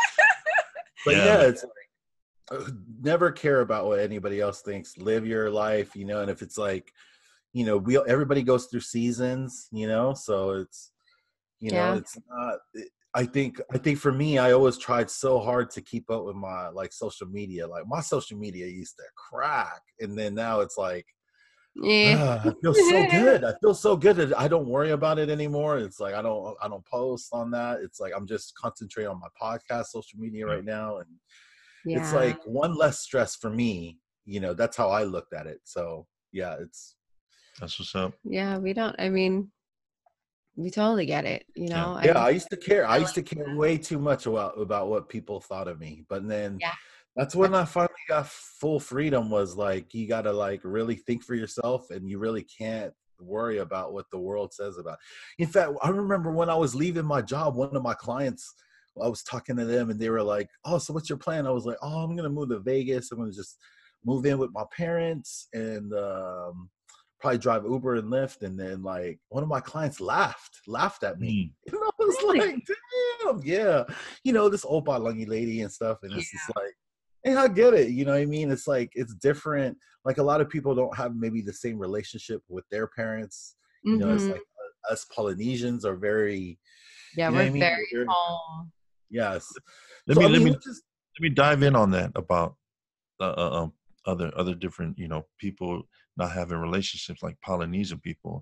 but Yeah. it's like, never care about what anybody else thinks. Live your life, and if it's like, everybody goes through seasons, so it's, Yeah. it's not. I think for me, I always tried so hard to keep up with my like social media. Like my social media used to crack, and then now it's like, Yeah. I feel so good. I feel so good that I don't worry about it anymore. It's like I don't post on that. It's like I'm just concentrating on my podcast, social media right now, and it's like one less stress for me. That's how I looked at it. So yeah, That's what's up. Yeah, we don't. I mean, we totally get it. Yeah, I used to care. I used to care way too much about what people thought of me. But then that's when I finally got full freedom, was like, you got to like really think for yourself, and you really can't worry about what the world says about it. In fact, I remember when I was leaving my job, one of my clients, I was talking to them and they were like, oh, so what's your plan? I was like, oh, I'm going to move to Vegas. I'm going to just move in with my parents and probably drive Uber and Lyft. And then like one of my clients laughed at me. I was like, damn, yeah. This old Balangi lady and stuff. And it's just like, hey, I get it. You know what I mean? It's like, it's different. Like a lot of people don't have maybe the same relationship with their parents. It's like us Polynesians are very, we're very home. Yes. Let me dive in on that about other different people not having relationships like Polynesian people.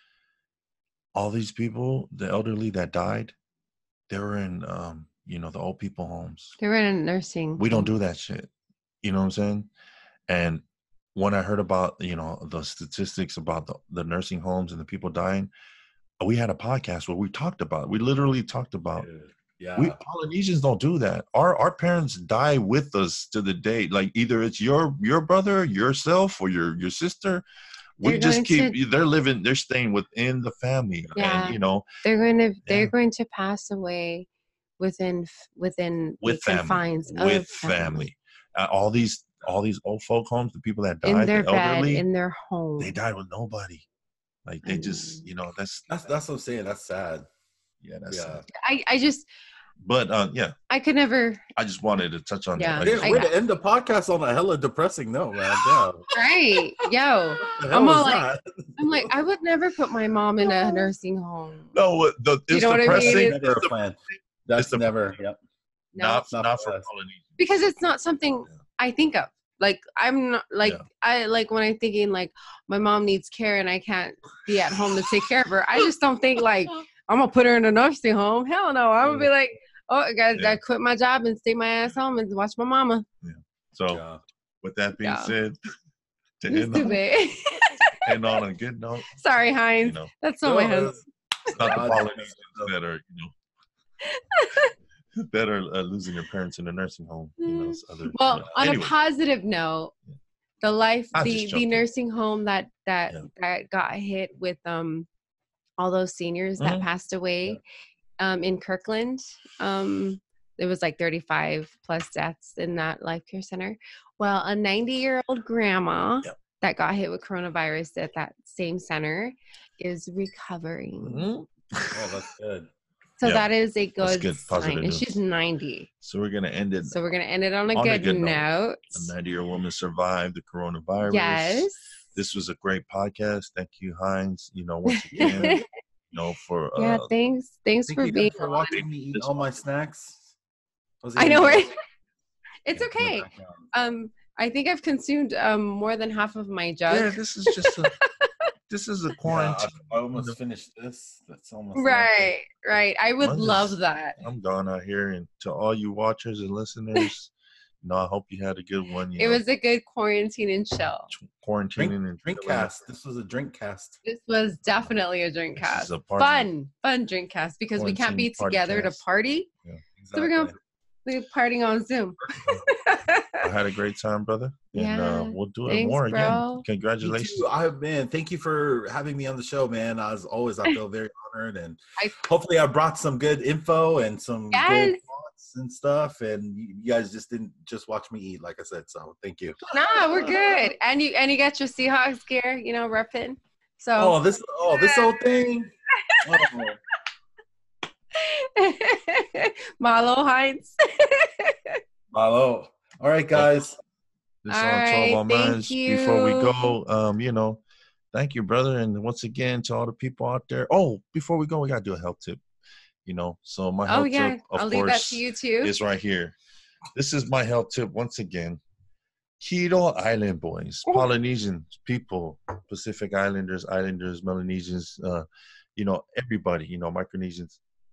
All these people, the elderly that died, they were in the old people homes. They were in a nursing. We don't do that shit. You know what I'm saying? And when I heard about the statistics about the nursing homes and the people dying, we had a podcast where we literally talked about. Yeah. We Polynesians don't do that. Our parents die with us to the day. Like either it's your brother, yourself, or your sister. They're staying within the family. Yeah. And they're going to pass away within the confines of family. All these old folk homes, the people that died, in their the elderly, bed, in their home, they died with nobody. Like they just, that's what I'm saying. That's sad. Yeah, that's sad. I just. But I could never. I just wanted to touch on that. Way to end the podcast on a hella depressing note, man. Yeah. Right, yo, I'm like, I would never put my mom in a nursing home. No, it's depressing. Never plan. That's never. Yep. Not for Polynesian. Because it's not something I think of. Like I'm not like I like when I'm thinking like my mom needs care and I can't be at home to take care of her. I just don't think like I'm gonna put her in a nursing home. Hell no. I'm gonna be like, oh, I gotta quit my job and stay my ass home and watch my mama. Yeah. So with that being said, to end on a good note. Sorry, Heinz. That's not my hands. It's not the Polynesians that are, that are losing their parents in a nursing home. On a positive note, the nursing home that got hit with all those seniors that passed away in Kirkland. There was like 35 plus deaths in that life care center. Well, a 90-year-old grandma that got hit with coronavirus at that same center is recovering. Oh, that's good. So that is a good sign. And she's 90. So we're going to end it. On a good note. A 90-year-old woman survived the coronavirus. Yes. This was a great podcast. Thank you, Heinz. Once again, for thanks for being for watching me eat all my snacks. I know, right? It's okay. I think I've consumed more than half of my jug. Yeah, this is just a quarantine. I almost finished this. That's almost right. I would love that. I'm gone out here, and to all you watchers and listeners, I hope you had a good one. It was a good quarantine and chill. Drink cast. This was a drink cast. This was definitely a drink cast. Fun drink cast because we can't be together to party. Yeah, exactly. So we're gonna be partying on Zoom. I had a great time, brother. And we'll do it more again. Congratulations. Thank you for having me on the show, man. As always, I feel very honored, and hopefully I brought some good info and some good thoughts. and stuff, and you guys just didn't just watch me eat, like I said. So thank you. Nah, we're good. And you got your Seahawks gear, repping. So this whole thing. Oh. Malo Hines. Malo. All right, guys. This all right, 12 minds. Before we go, thank you, brother. And once again, to all the people out there. Oh, before we go, we gotta do a health tip. So my health tip, of I'll course, leave that to you too. Is right here. This is my health tip once again. Keto Island Boys, Polynesian people, Pacific Islanders, Melanesians, everybody, Micronesians.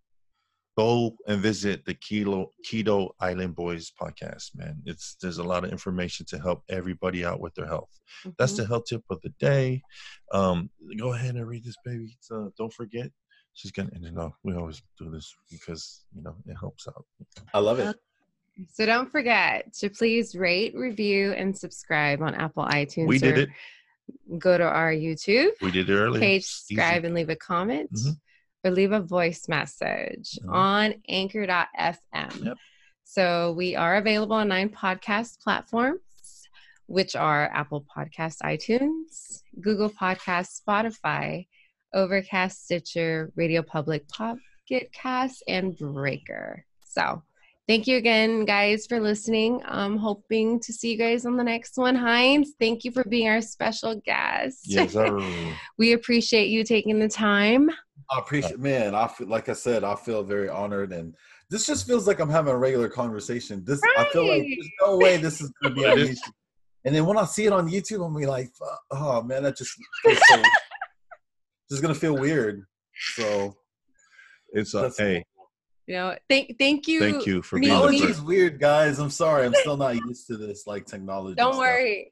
Go and visit the Keto Island Boys podcast, man. There's a lot of information to help everybody out with their health. Mm-hmm. That's the health tip of the day. Go ahead and read this, baby. So don't forget. She's gonna, we always do this because it helps out. I love it. So don't forget to please rate, review, and subscribe on Apple iTunes. We did it. Go to our YouTube. We did it earlier. Page, subscribe, and leave a comment. Mm-hmm. Or leave a voice message on anchor.fm. Yep. So we are available on 9 podcast platforms, which are Apple Podcasts, iTunes, Google Podcasts, Spotify, Overcast, Stitcher, Radio Public, Pocket Cast, and Breaker. So thank you again, guys, for listening. I'm hoping to see you guys on the next one. Hines, thank you for being our special guest. Yes, sir. We appreciate you taking the time. I appreciate, man. I feel, like I said, I feel very honored, and this just feels like I'm having a regular conversation. I feel like there's no way this is going to be on YouTube. And then when I see it on YouTube, I'm gonna be like, oh man, that just feels so. Just gonna feel weird. So it's hey. Thank you. Thank you for being. Technology is weird, guys. I'm sorry. I'm still not used to this technology. Don't worry.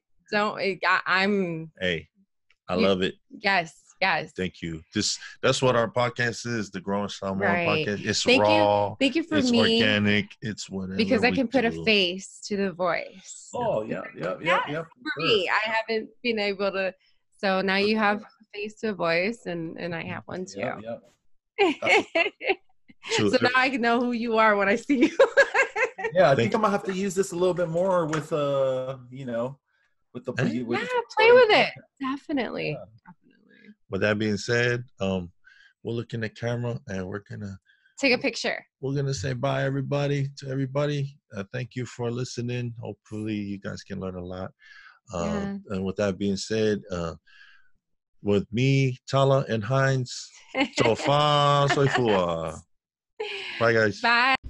I'm. Hey, I love it. Yes. Thank you. That's what our podcast is, the Growing Style More podcast. It's raw. Thank you for it's me. It's organic. It's whatever. Because I can put a face to the voice. Oh, yeah. For me, I haven't been able to. So now you have a face to a voice, and I have one too. So now I can know who you are when I see you. Yeah, I think I'm gonna have to use this a little bit more with with the play with it. Definitely. Yeah. With that being said, we'll look in the camera and we're gonna take a picture. We're gonna say bye, everybody. To everybody, thank you for listening. Hopefully, you guys can learn a lot. And with that being said, with me, Tala, and Hines, so far, so far. Bye, guys. Bye.